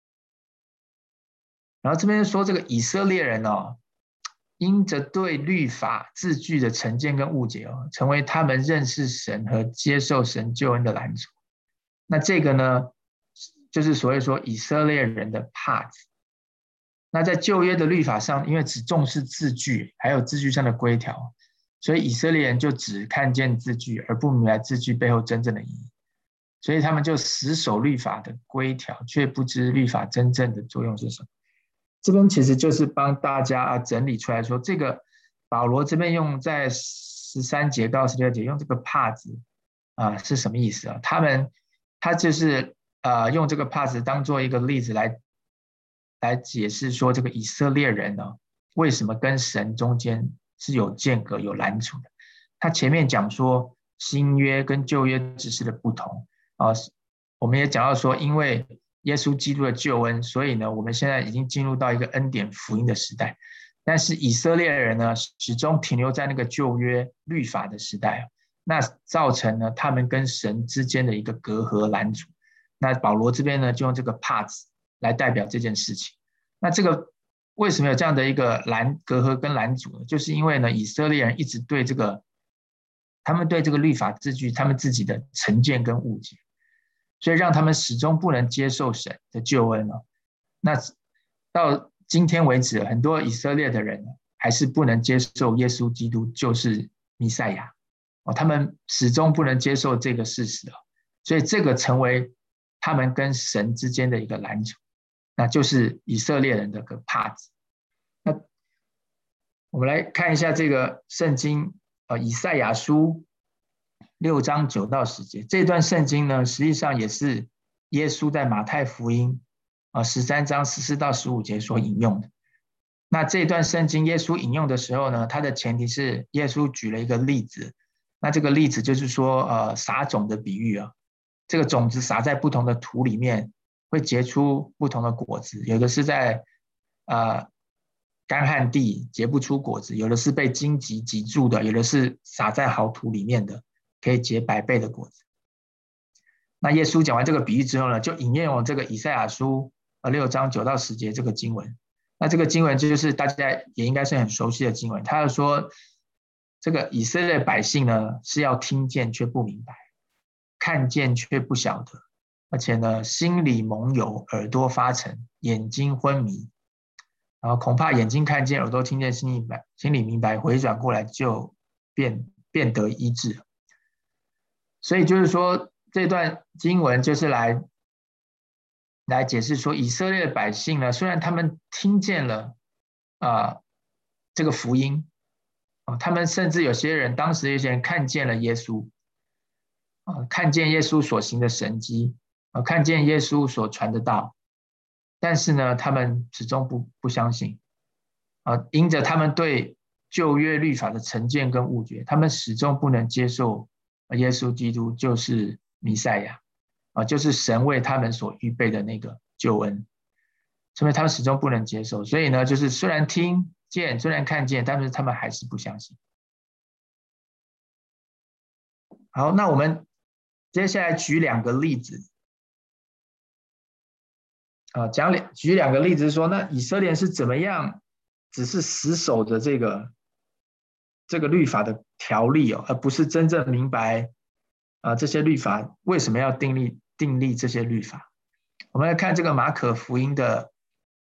然后这边说这个以色列人哦，因着对律法字句的成见跟误解哦，成为他们认识神和接受神救恩的拦阻。那这个呢，就是所谓说以色列人的帕子。那在旧约的律法上，因为只重视字句，还有字句上的规条，所以以色列人就只看见字句，而不明白字句背后真正的意义。所以他们就死守律法的规条，却不知律法真正的作用是什么。这边其实就是帮大家整理出来说，这个保罗这边用在十三节到十六节用这个帕子啊、呃、是什么意思啊？他们他就是呃用这个帕子当做一个例子来来解释说，这个以色列人呢为什么跟神中间是有间隔有拦阻的？他前面讲说新约跟旧约指示的不同啊、呃，我们也讲到说，因为耶稣基督的救恩，所以呢，我们现在已经进入到一个恩典福音的时代。但是以色列人呢，始终停留在那个旧约律法的时代，那造成呢他们跟神之间的一个隔阂拦阻。那保罗这边呢，就用这个帕子来代表这件事情。那这个为什么有这样的一个拦隔阂跟拦阻呢？就是因为呢，以色列人一直对这个，他们对这个律法字句，他们自己的成见跟误解。所以让他们始终不能接受神的救恩哦。那到今天为止，很多以色列的人还是不能接受耶稣基督就是弥赛亚哦，他们始终不能接受这个事实哦，所以这个成为他们跟神之间的一个拦阻，那就是以色列人的个帕子。那我们来看一下这个圣经呃以赛亚书六章九到十节，这段圣经呢，实际上也是耶稣在马太福音啊十三章十四到十五节所引用的。那这段圣经耶稣引用的时候呢，它的前提是耶稣举了一个例子，那这个例子就是说，呃，撒种的比喻啊，这个种子撒在不同的土里面，会结出不同的果子，有的是在呃干旱地结不出果子，有的是被荆棘挤住的，有的是撒在好土里面的。可以结百倍的果子。那耶稣讲完这个比喻之后呢，就引用这个以赛亚书六章九到十节这个经文。那这个经文就是大家也应该是很熟悉的经文。他说，这个以色列百姓呢是要听见却不明白，看见却不晓得，而且呢心里蒙油，耳朵发沉，眼睛昏迷，然后恐怕眼睛看见，耳朵听见，心里白心里明白，回转过来就变变得医治了。所以就是说，这段经文就是来来解释说，以色列的百姓呢，虽然他们听见了啊、呃、这个福音、哦，他们甚至有些人当时有些人看见了耶稣，啊、呃，看见耶稣所行的神迹，啊、呃，看见耶稣所传的道，但是呢，他们始终不不相信，啊、呃，因着他们对旧约律法的成见跟误解，他们始终不能接受。耶稣基督就是弥赛亚啊，就是神为他们所预备的那个救恩，所以他们始终不能接受。所以呢，就是虽然听见，虽然看见，但是他们还是不相信。好，那我们接下来举两个例子啊，讲两举两个例子说，那以色列是怎么样，只是死守着这个这个律法的条例哦，而不是真正明白啊、呃、这些律法为什么要订立订立这些律法。我们来看这个马可福音的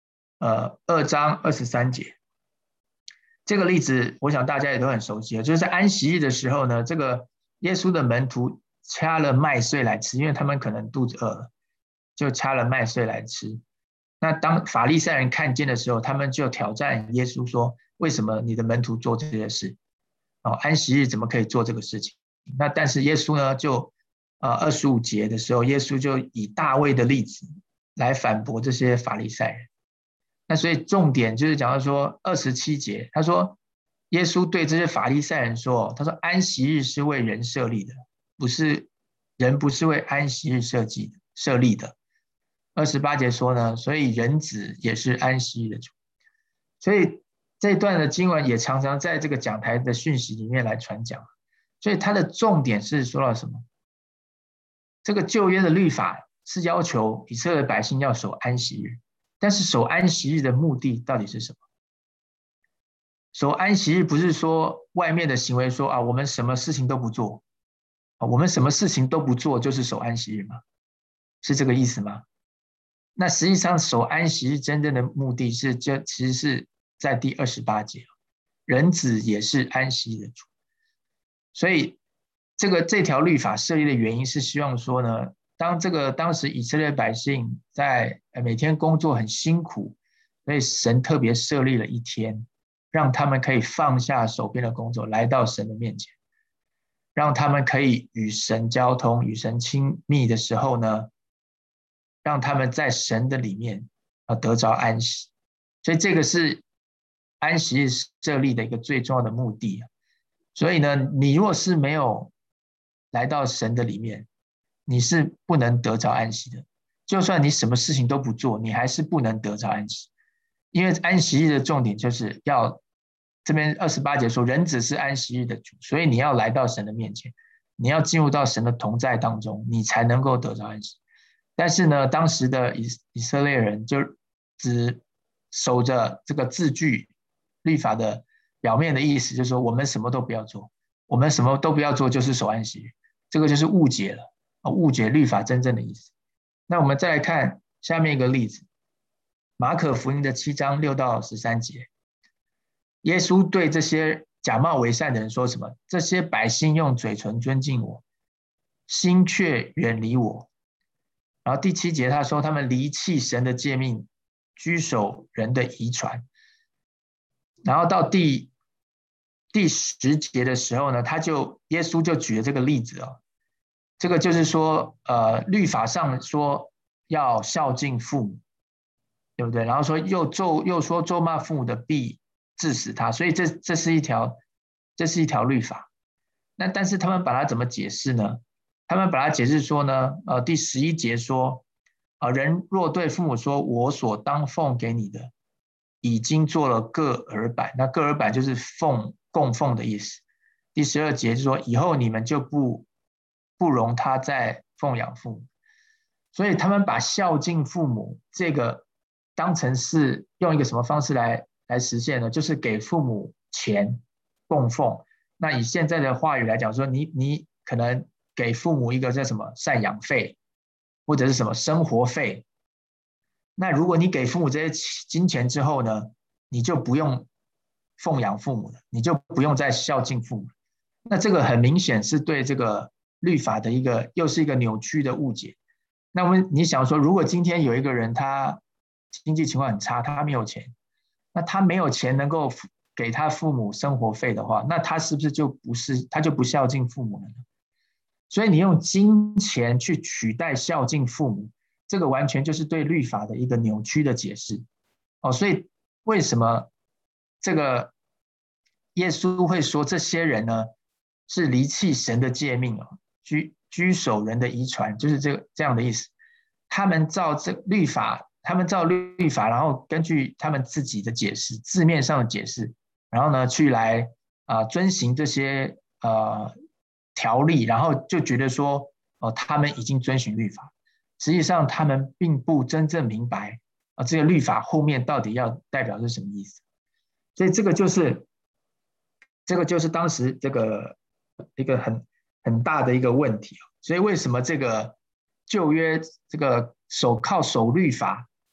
呃二章二十三节。这个例子我想大家也都很熟悉，就是在安息日的时候呢，这个耶稣的门徒掐了麦穗来吃，因为他们可能肚子饿了，就掐了麦穗来吃。那当法利赛人看见的时候，他们就挑战耶稣说：为什么你的门徒做这些事？哦，安息日怎么可以做这个事情？那但是耶稣呢，就呃二十五节的时候，耶稣就以大卫的例子来反驳这些法利赛人。那所以重点就是讲到说二十七节，他说耶稣对这些法利赛人说，他说安息日是为人设立的，不是人不是为安息日设计的设立的。二十八节说呢，所以人子也是安息日的主。所以这一段的经文也常常在这个讲台的讯息里面来传讲。所以它的重点是说到什么？这个旧约的律法是要求以色列百姓要守安息日，但是守安息日的目的到底是什么？守安息日不是说外面的行为说啊，我们什么事情都不做，啊，我们什么事情都不做就是守安息日吗？是这个意思吗？那实际上守安息日真正的目的是，就其实是在第二十八节，人子也是安息日的主。所以这个这条律法设立的原因是希望说呢，当这个当时以色列百姓在每天工作很辛苦，所以神特别设立了一天，让他们可以放下手边的工作，来到神的面前，让他们可以与神交通，与神亲密的时候呢，让他们在神的里面得着安息。所以这个是安息日设立的一个最重要的目的。所以呢，你若是没有来到神的里面，你是不能得着安息的。就算你什么事情都不做，你还是不能得着安息。因为安息日的重点就是要，这边二十八节说人子是安息日的主，所以你要来到神的面前，你要进入到神的同在当中，你才能够得着安息。但是呢，当时的 以, 以色列人就只守着这个字句律法的表面的意思，就是说我们什么都不要做，我们什么都不要做就是守安息日，这个就是误解了，误解律法真正的意思。那我们再来看下面一个例子，马可福音的七章六到十三节，耶稣对这些假冒为善的人说什么？这些百姓用嘴唇尊敬我，心却远离我。然后第七节他说他们离弃神的诫命，居守人的遗传。然后到第第十节的时候呢，他就耶稣就举了这个例子哦，这个就是说，呃，律法上说要孝敬父母，对不对？然后说又咒又说咒骂父母的必治死他，所以这这是一条这是一条律法。那但是他们把它怎么解释呢？他们把它解释说呢，呃，第十一节说，呃，人若对父母说，我所当奉给你的，已经做了各耳板，那各耳板就是奉供奉的意思。第十二节就说，以后你们就不不容他再奉养父母。所以他们把孝敬父母这个当成是用一个什么方式来来实现呢？就是给父母钱供奉。那以现在的话语来讲说，你你可能给父母一个叫什么赡养费，或者是什么生活费。那如果你给父母这些金钱之后呢，你就不用奉养父母了，你就不用再孝敬父母。那这个很明显是对这个律法的一个又是一个扭曲的误解。那我们你想说，如果今天有一个人他经济情况很差，他没有钱，那他没有钱能够给他父母生活费的话，那他是不是就不是他就不孝敬父母了呢？所以你用金钱去取代孝敬父母，这个完全就是对律法的一个扭曲的解释。哦，所以为什么这个耶稣会说这些人呢是离弃神的诫命哦，居居守人的遗传，就是这个这样的意思。他们照这律法，他们照律法，然后根据他们自己的解释，字面上的解释，然后呢去来啊、呃、遵行这些呃条例，然后就觉得说哦、呃、他们已经遵循律法，实际上他们并不真正明白啊、呃、这个律法后面到底要代表是什么意思。所以这个就是这个就是当时这个一个很很大的一个问题。所以为什么这个旧约这个守靠守律法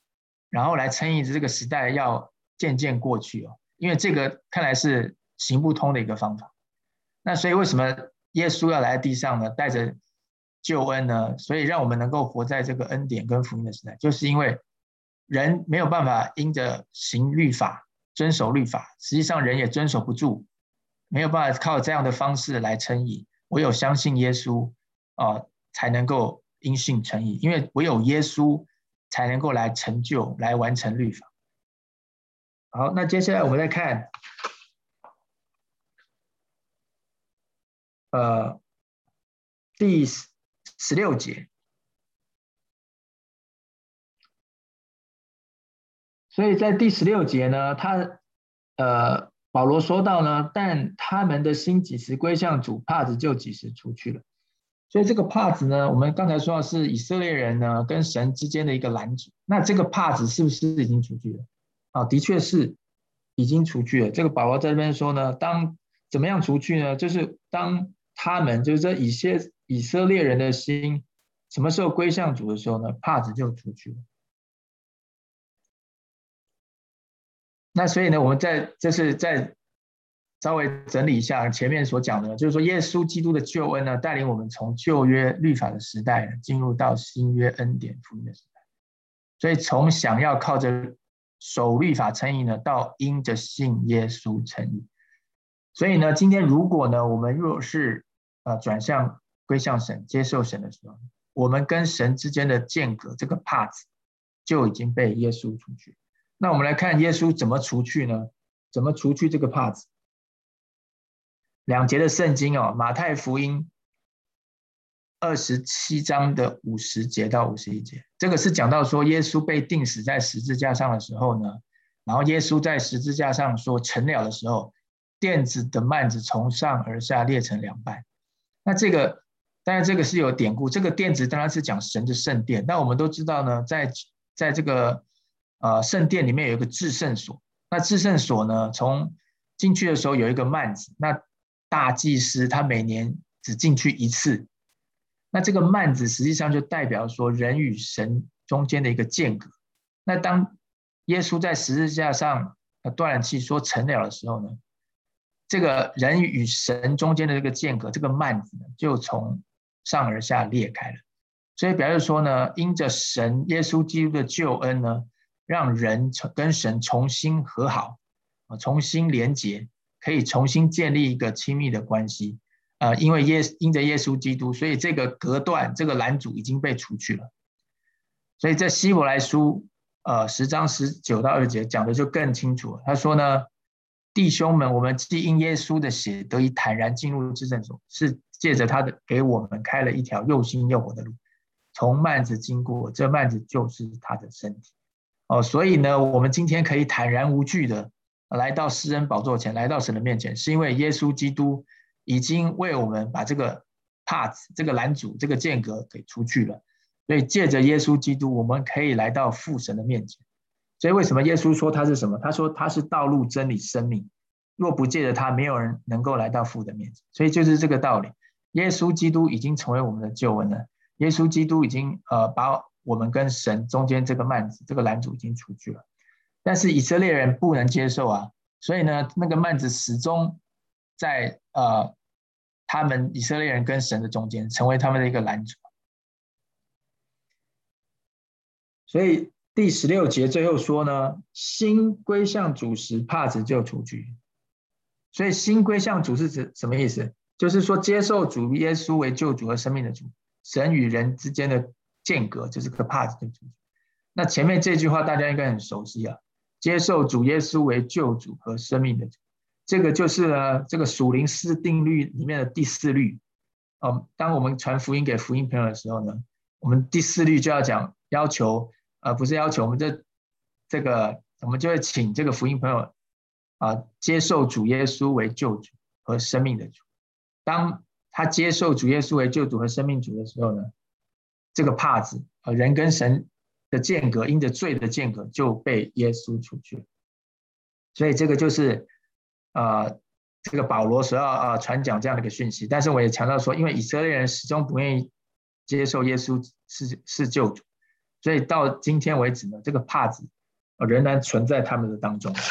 然后来称义这个时代要渐渐过去哦，因为这个看来是行不通的一个方法。那所以为什么耶稣要来地上呢？带着救恩呢？所以让我们能够活在这个恩典跟福音的时代，就是因为人没有办法因着行律法、遵守律法，实际上人也遵守不住，没有办法靠这样的方式来称义。唯有相信耶稣啊、呃，才能够因信称义，因为唯有耶稣才能够来成就、来完成律法。好，那接下来我们再看，呃，第十六节。所以在第十六节呢，他呃保罗说到呢，但他们的心几时归向主，帕子就几时除去了。所以这个帕子呢，我们刚才说的是以色列人呢跟神之间的一个拦阻。那这个帕子是不是已经除去了？啊，的确是已经除去了。这个保罗在这边说呢，当怎么样除去呢？就是当他们就是这以些以色列人的心什么时候归向主的时候呢，帕子就除去了。那所以呢，我们再就是再稍微整理一下前面所讲的，就是说耶稣基督的救恩呢，带领我们从旧约律法的时代进入到新约恩典福音的时代。所以从想要靠着守律法称义呢，到因着信耶稣称义。所以呢，今天如果呢，我们若是呃转向归向神、接受神的时候，我们跟神之间的间隔这个帕子就已经被耶稣除去。那我们来看耶稣怎么除去呢？怎么除去这个帕子？两节的圣经哦，马太福音二十七章的五十节到五十一节，这个是讲到说耶稣被钉死在十字架上的时候呢，然后耶稣在十字架上说成了的时候，垫子的幔子从上而下裂成两半。那这个当然这个是有典故，这个垫子当然是讲神的圣殿。那我们都知道呢，在在这个呃圣殿里面有一个至圣所，那至圣所呢，从进去的时候有一个幔子，那大祭司他每年只进去一次。那这个幔子实际上就代表说人与神中间的一个间隔。那当耶稣在十字架上断了气说成了的时候呢，这个人与神中间的这个间隔，这个幔子呢，就从上而下裂开了。所以表示说呢，因着神耶稣基督的救恩呢，让人跟神重新和好，重新连结，可以重新建立一个亲密的关系。呃，因为耶因着耶稣基督，所以这个隔断、这个拦阻已经被除去了。所以在希伯来书呃十章十九到二节讲的就更清楚了。他说呢，弟兄们，我们既因耶稣的血得以坦然进入至圣所，是借着他的给我们开了一条又新又活的路，从幔子经过，这幔子就是他的身体。哦，所以呢，我们今天可以坦然无惧的来到施恩宝座前，来到神的面前，是因为耶稣基督已经为我们把这个帕子、这个拦阻、这个间隔给除去了。所以借着耶稣基督，我们可以来到父神的面前。所以为什么耶稣说他是什么？他说他是道路、真理、生命。若不借着他，没有人能够来到父的面前。所以就是这个道理。耶稣基督已经成为我们的救恩了。耶稣基督已经呃把我们跟神中间这个幔子、这个拦阻已经除去了。但是以色列人不能接受啊，所以呢，那个幔子始终在呃他们以色列人跟神的中间，成为他们的一个拦阻。所以第十六节最后说呢，心归向主时，帕子就除去。所以心归向主是指什么意思？就是说接受主耶稣为救主和生命的主，神与人之间的间隔就是个帕子就除去。那前面这句话大家应该很熟悉啊，接受主耶稣为救主和生命的主，这个就是呢这个属灵四定律里面的第四律。嗯，当我们传福音给福音朋友的时候呢，我们第四律就要讲要求，呃，不是要求，我们这这个我们就会请这个福音朋友啊、呃、接受主耶稣为救主和生命的主。当他接受主耶稣为救主和生命主的时候呢，这个帕子，呃，人跟神的间隔，因着罪的间隔就被耶稣除去了。所以这个就是呃这个保罗所要呃传讲这样的一个讯息。但是我也强调说，因为以色列人始终不愿意接受耶稣是是救主，所以到今天为止呢，这个帕子仍然存在他们的当中。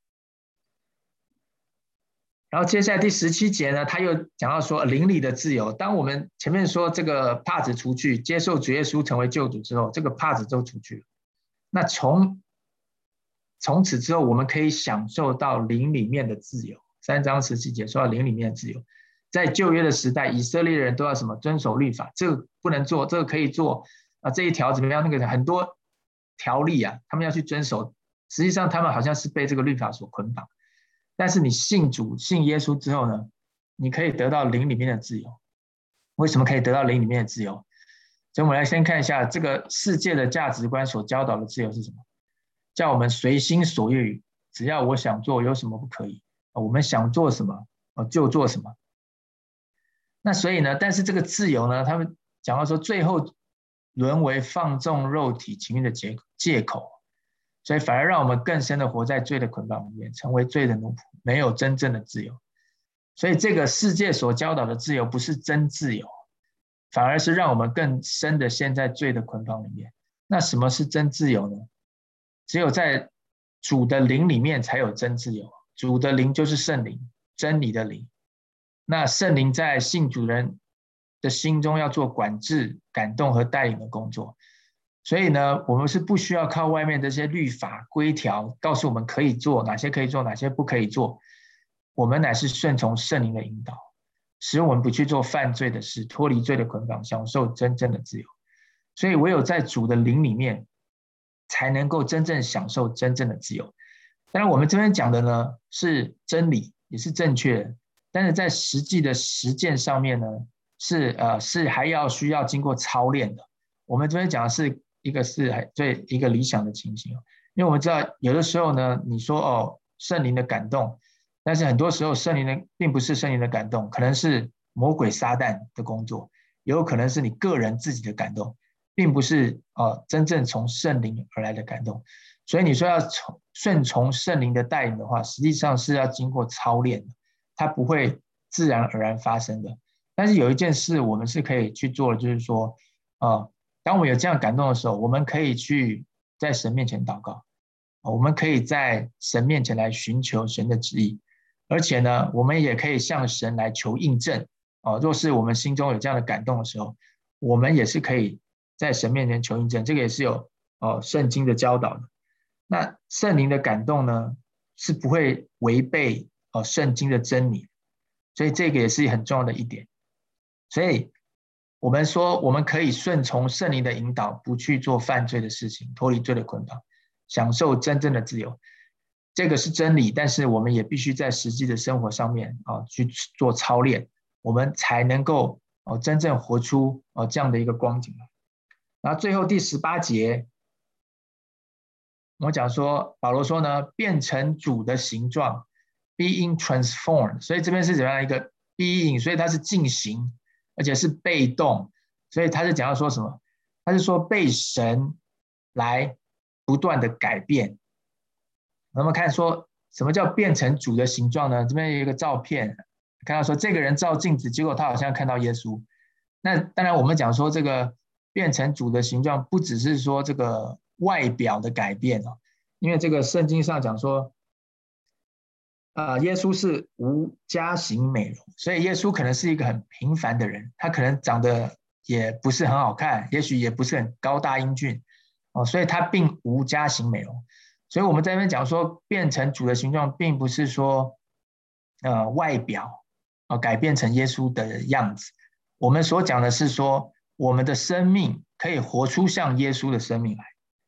然后接下来第十七节呢，他又讲到说灵里的自由。当我们前面说这个帕子除去，接受主耶稣成为救主之后，这个帕子就除去了。那从从此之后，我们可以享受到灵里面的自由。三章十七节说到灵里面的自由，在旧约的时代，以色列人都要什么遵守律法，这个不能做，这个可以做啊，这一条怎么样？那个很多条例啊，他们要去遵守。实际上，他们好像是被这个律法所捆绑。但是你信主、信耶稣之后呢，你可以得到灵里面的自由。为什么可以得到灵里面的自由？所以我们来先看一下这个世界的价值观所教导的自由是什么？叫我们随心所欲，只要我想做，有什么不可以？我们想做什么就做什么。那所以呢，但是这个自由呢，他们讲到说，最后沦为放纵肉体情欲的借口。所以反而让我们更深的活在罪的捆绑里面，成为罪的奴仆，没有真正的自由。所以这个世界所教导的自由不是真自由，反而是让我们更深的陷在罪的捆绑里面。那什么是真自由呢？只有在主的灵里面才有真自由。主的灵就是圣灵，真理的灵。那圣灵在信主人的心中要做管制、感动和带领的工作。所以呢，我们是不需要靠外面这些律法规条告诉我们可以做哪些可以做，哪些不可以做。我们乃是顺从圣灵的引导，使我们不去做犯罪的事，脱离罪的捆绑，享受真正的自由。所以唯有在主的灵里面，才能够真正享受真正的自由。当然我们这边讲的呢是真理，也是正确的，但是在实际的实践上面呢，是呃是还要需要经过操练的。我们这边讲的是一个是最一个理想的情形，因为我们知道有的时候呢，你说哦圣灵的感动，但是很多时候圣灵的并不是圣灵的感动，可能是魔鬼撒旦的工作，也有可能是你个人自己的感动，并不是呃真正从圣灵而来的感动。所以你说要从顺从圣灵的带领的话，实际上是要经过操练的，它不会自然而然发生的。但是有一件事我们是可以去做的，就是说呃当我们有这样感动的时候，我们可以去在神面前祷告，我们可以在神面前来寻求神的旨意，而且呢，我们也可以向神来求印证。若是我们心中有这样的感动的时候，我们也是可以在神面前求印证，这个也是有圣经的教导的。那圣灵的感动呢，是不会违背圣经的真理，所以这个也是很重要的一点。所以我们说，我们可以顺从圣灵的引导，不去做犯罪的事情，脱离罪的捆绑，享受真正的自由。这个是真理，但是我们也必须在实际的生活上面啊去做操练，我们才能够哦真正活出哦这样的一个光景。然后最后第十八节，我讲说保罗说呢，变成主的形状 ，being transformed， 所以这边是怎样一个 being， 所以它是进行。而且是被动，所以他是讲到说什么？他是说被神来不断的改变。我们看说什么叫变成主的形状呢？这边有一个照片，看到说这个人照镜子，结果他好像看到耶稣。那当然我们讲说这个变成主的形状，不只是说这个外表的改变哦，因为这个圣经上讲说，呃，耶稣是无加型美容，所以耶稣可能是一个很平凡的人，他可能长得也不是很好看，也许也不是很高大英俊哦，所以他并无加型美容。所以我们在这边讲说变成主的形状，并不是说呃外表呃改变成耶稣的样子，我们所讲的是说我们的生命可以活出像耶稣的生命来。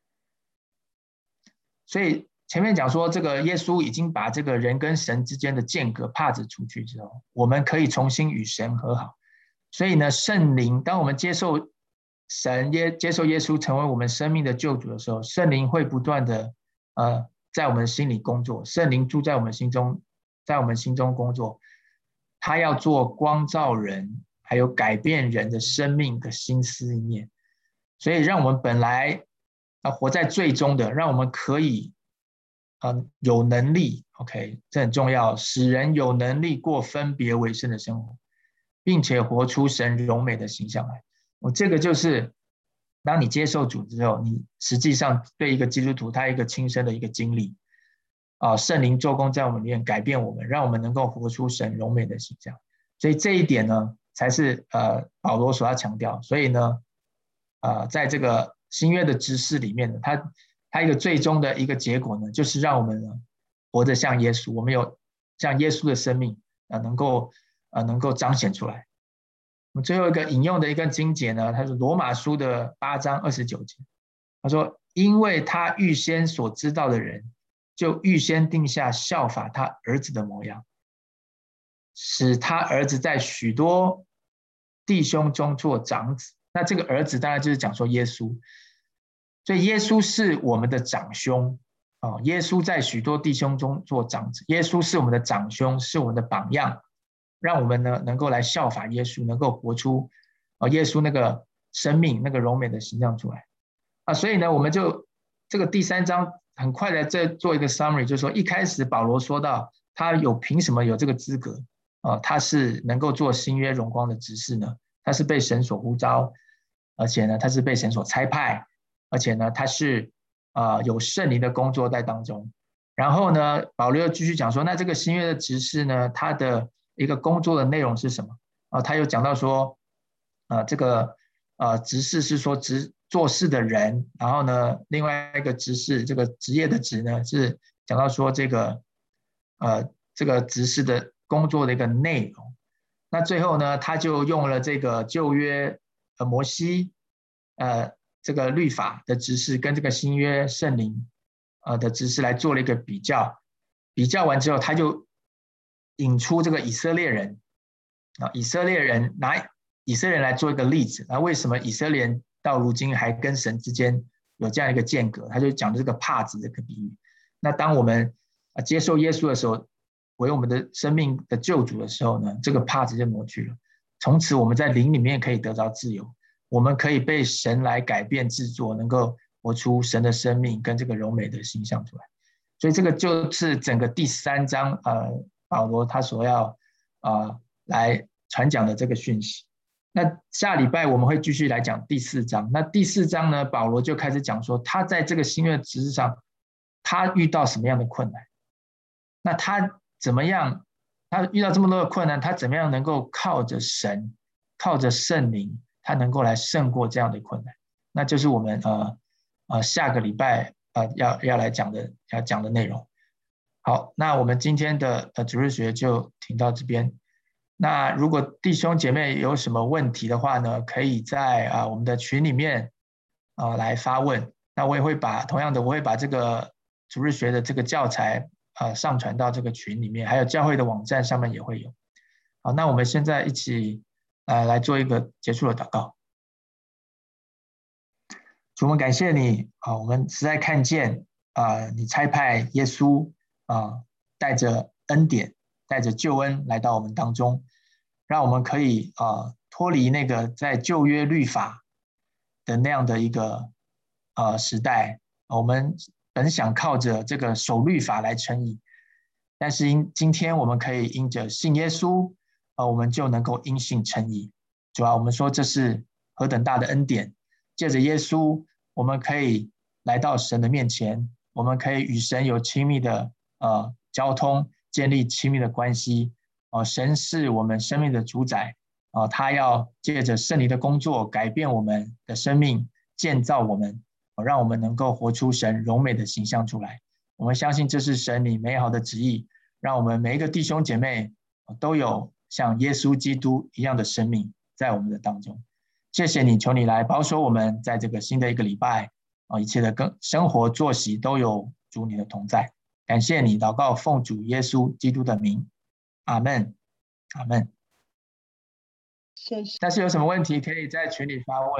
所以前面讲说这个耶稣已经把这个人跟神之间的间隔帕子除去之后，我们可以重新与神和好。所以呢，圣灵当我们接受神耶接受耶稣成为我们生命的救主的时候，圣灵会不断的呃在我们心里工作，圣灵住在我们心中，在我们心中工作，他要做光照人还有改变人的生命的心思意念。所以让我们本来活在罪中的，让我们可以呃有能力 OK， 这很重要，使人有能力过分别为圣的生活，并且活出神荣美的形象来。哦，这个就是当你接受主之后，你实际上对一个基督徒他一个亲身的一个经历啊，圣灵做工在我们里面改变我们，让我们能够活出神荣美的形象。所以这一点呢，才是呃保罗所要强调。所以呢，呃，在这个新约的知识里面呢，它它一个最终的一个结果呢，就是让我们呢活得像耶稣，我们有像耶稣的生命啊、呃，能够呃能够彰显出来。我们最后一个引用的一个经节呢，它是罗马书的八章二十九节，他说：“因为他预先所知道的人，就预先定下效法他儿子的模样，使他儿子在许多弟兄中做长子。”那这个儿子当然就是讲说耶稣，所以耶稣是我们的长兄啊，耶稣在许多弟兄中做长子，耶稣是我们的长兄，是我们的榜样。让我们呢能够来效法耶稣，能够活出啊耶稣那个生命、那个荣美的形象出来啊。所以呢，我们就这个第三章很快的再做一个 summary， 就是说一开始保罗说到他有凭什么有这个资格啊？他是能够做新约荣光的执事呢？他是被神所呼召，而且呢他是被神所差派，而且呢他是啊有圣灵的工作在当中。然后呢，保罗又继续讲说，那这个新约的执事呢，他的一个工作的内容是什么啊？他又讲到说，啊，这个呃，执事是说执做事的人，然后呢，另外一个执事这个职业的职呢，是讲到说这个呃这个执事的工作的一个内容。那最后呢，他就用了这个旧约呃摩西呃这个律法的执事跟这个新约圣灵呃的执事来做了一个比较，比较完之后，他就引出这个以色列人啊，以色列人拿以色列人来做一个例子，那为什么以色列人到如今还跟神之间有这样一个间隔？他就讲这个帕子这个比喻。那当我们接受耶稣的时候，为我们的生命的救主的时候呢，这个帕子就挪去了，从此我们在灵里面可以得到自由，我们可以被神来改变制作，能够活出神的生命跟这个柔美的形象出来。所以这个就是整个第三章呃保罗他所要呃来传讲的这个讯息。那下礼拜我们会继续来讲第四章。那第四章呢，保罗就开始讲说他在这个新约执事上他遇到什么样的困难，那他怎么样，他遇到这么多的困难，他怎么样能够靠着神靠着圣灵他能够来胜过这样的困难。那就是我们呃呃下个礼拜呃要要来讲的要讲的内容。好，那我们今天的呃主日学就停到这边。那如果弟兄姐妹有什么问题的话呢，可以在啊、呃、我们的群里面啊、呃、来发问。那我也会把同样的，我会把这个主日学的这个教材啊、呃、上传到这个群里面，还有教会的网站上面也会有。好，那我们现在一起呃来做一个结束的祷告。主，我们感谢你啊、呃，我们实在看见啊、呃，你差派耶稣啊、呃，带着恩典，带着救恩来到我们当中，让我们可以啊、呃、脱离那个在旧约律法的那样的一个呃时代。我们本想靠着这个守律法来称义，但是因今天我们可以因着信耶稣，呃，我们就能够因信称义。主啊，我们说这是何等大的恩典！借着耶稣，我们可以来到神的面前，我们可以与神有亲密的呃交通，建立亲密的关系。呃、神是我们生命的主宰啊、呃，他要借着圣灵的工作改变我们的生命，建造我们，呃、让我们能够活出神荣美的形象出来。我们相信这是神你美好的旨意，让我们每一个弟兄姐妹都有像耶稣基督一样的生命在我们的当中。谢谢你，求你来保守我们在这个新的一个礼拜啊，一切的更生活作息都有主你的同在。感谢你，祷告奉主耶稣基督的名，阿们，阿们。 谢谢。 但是有什么问题可以在群里发问。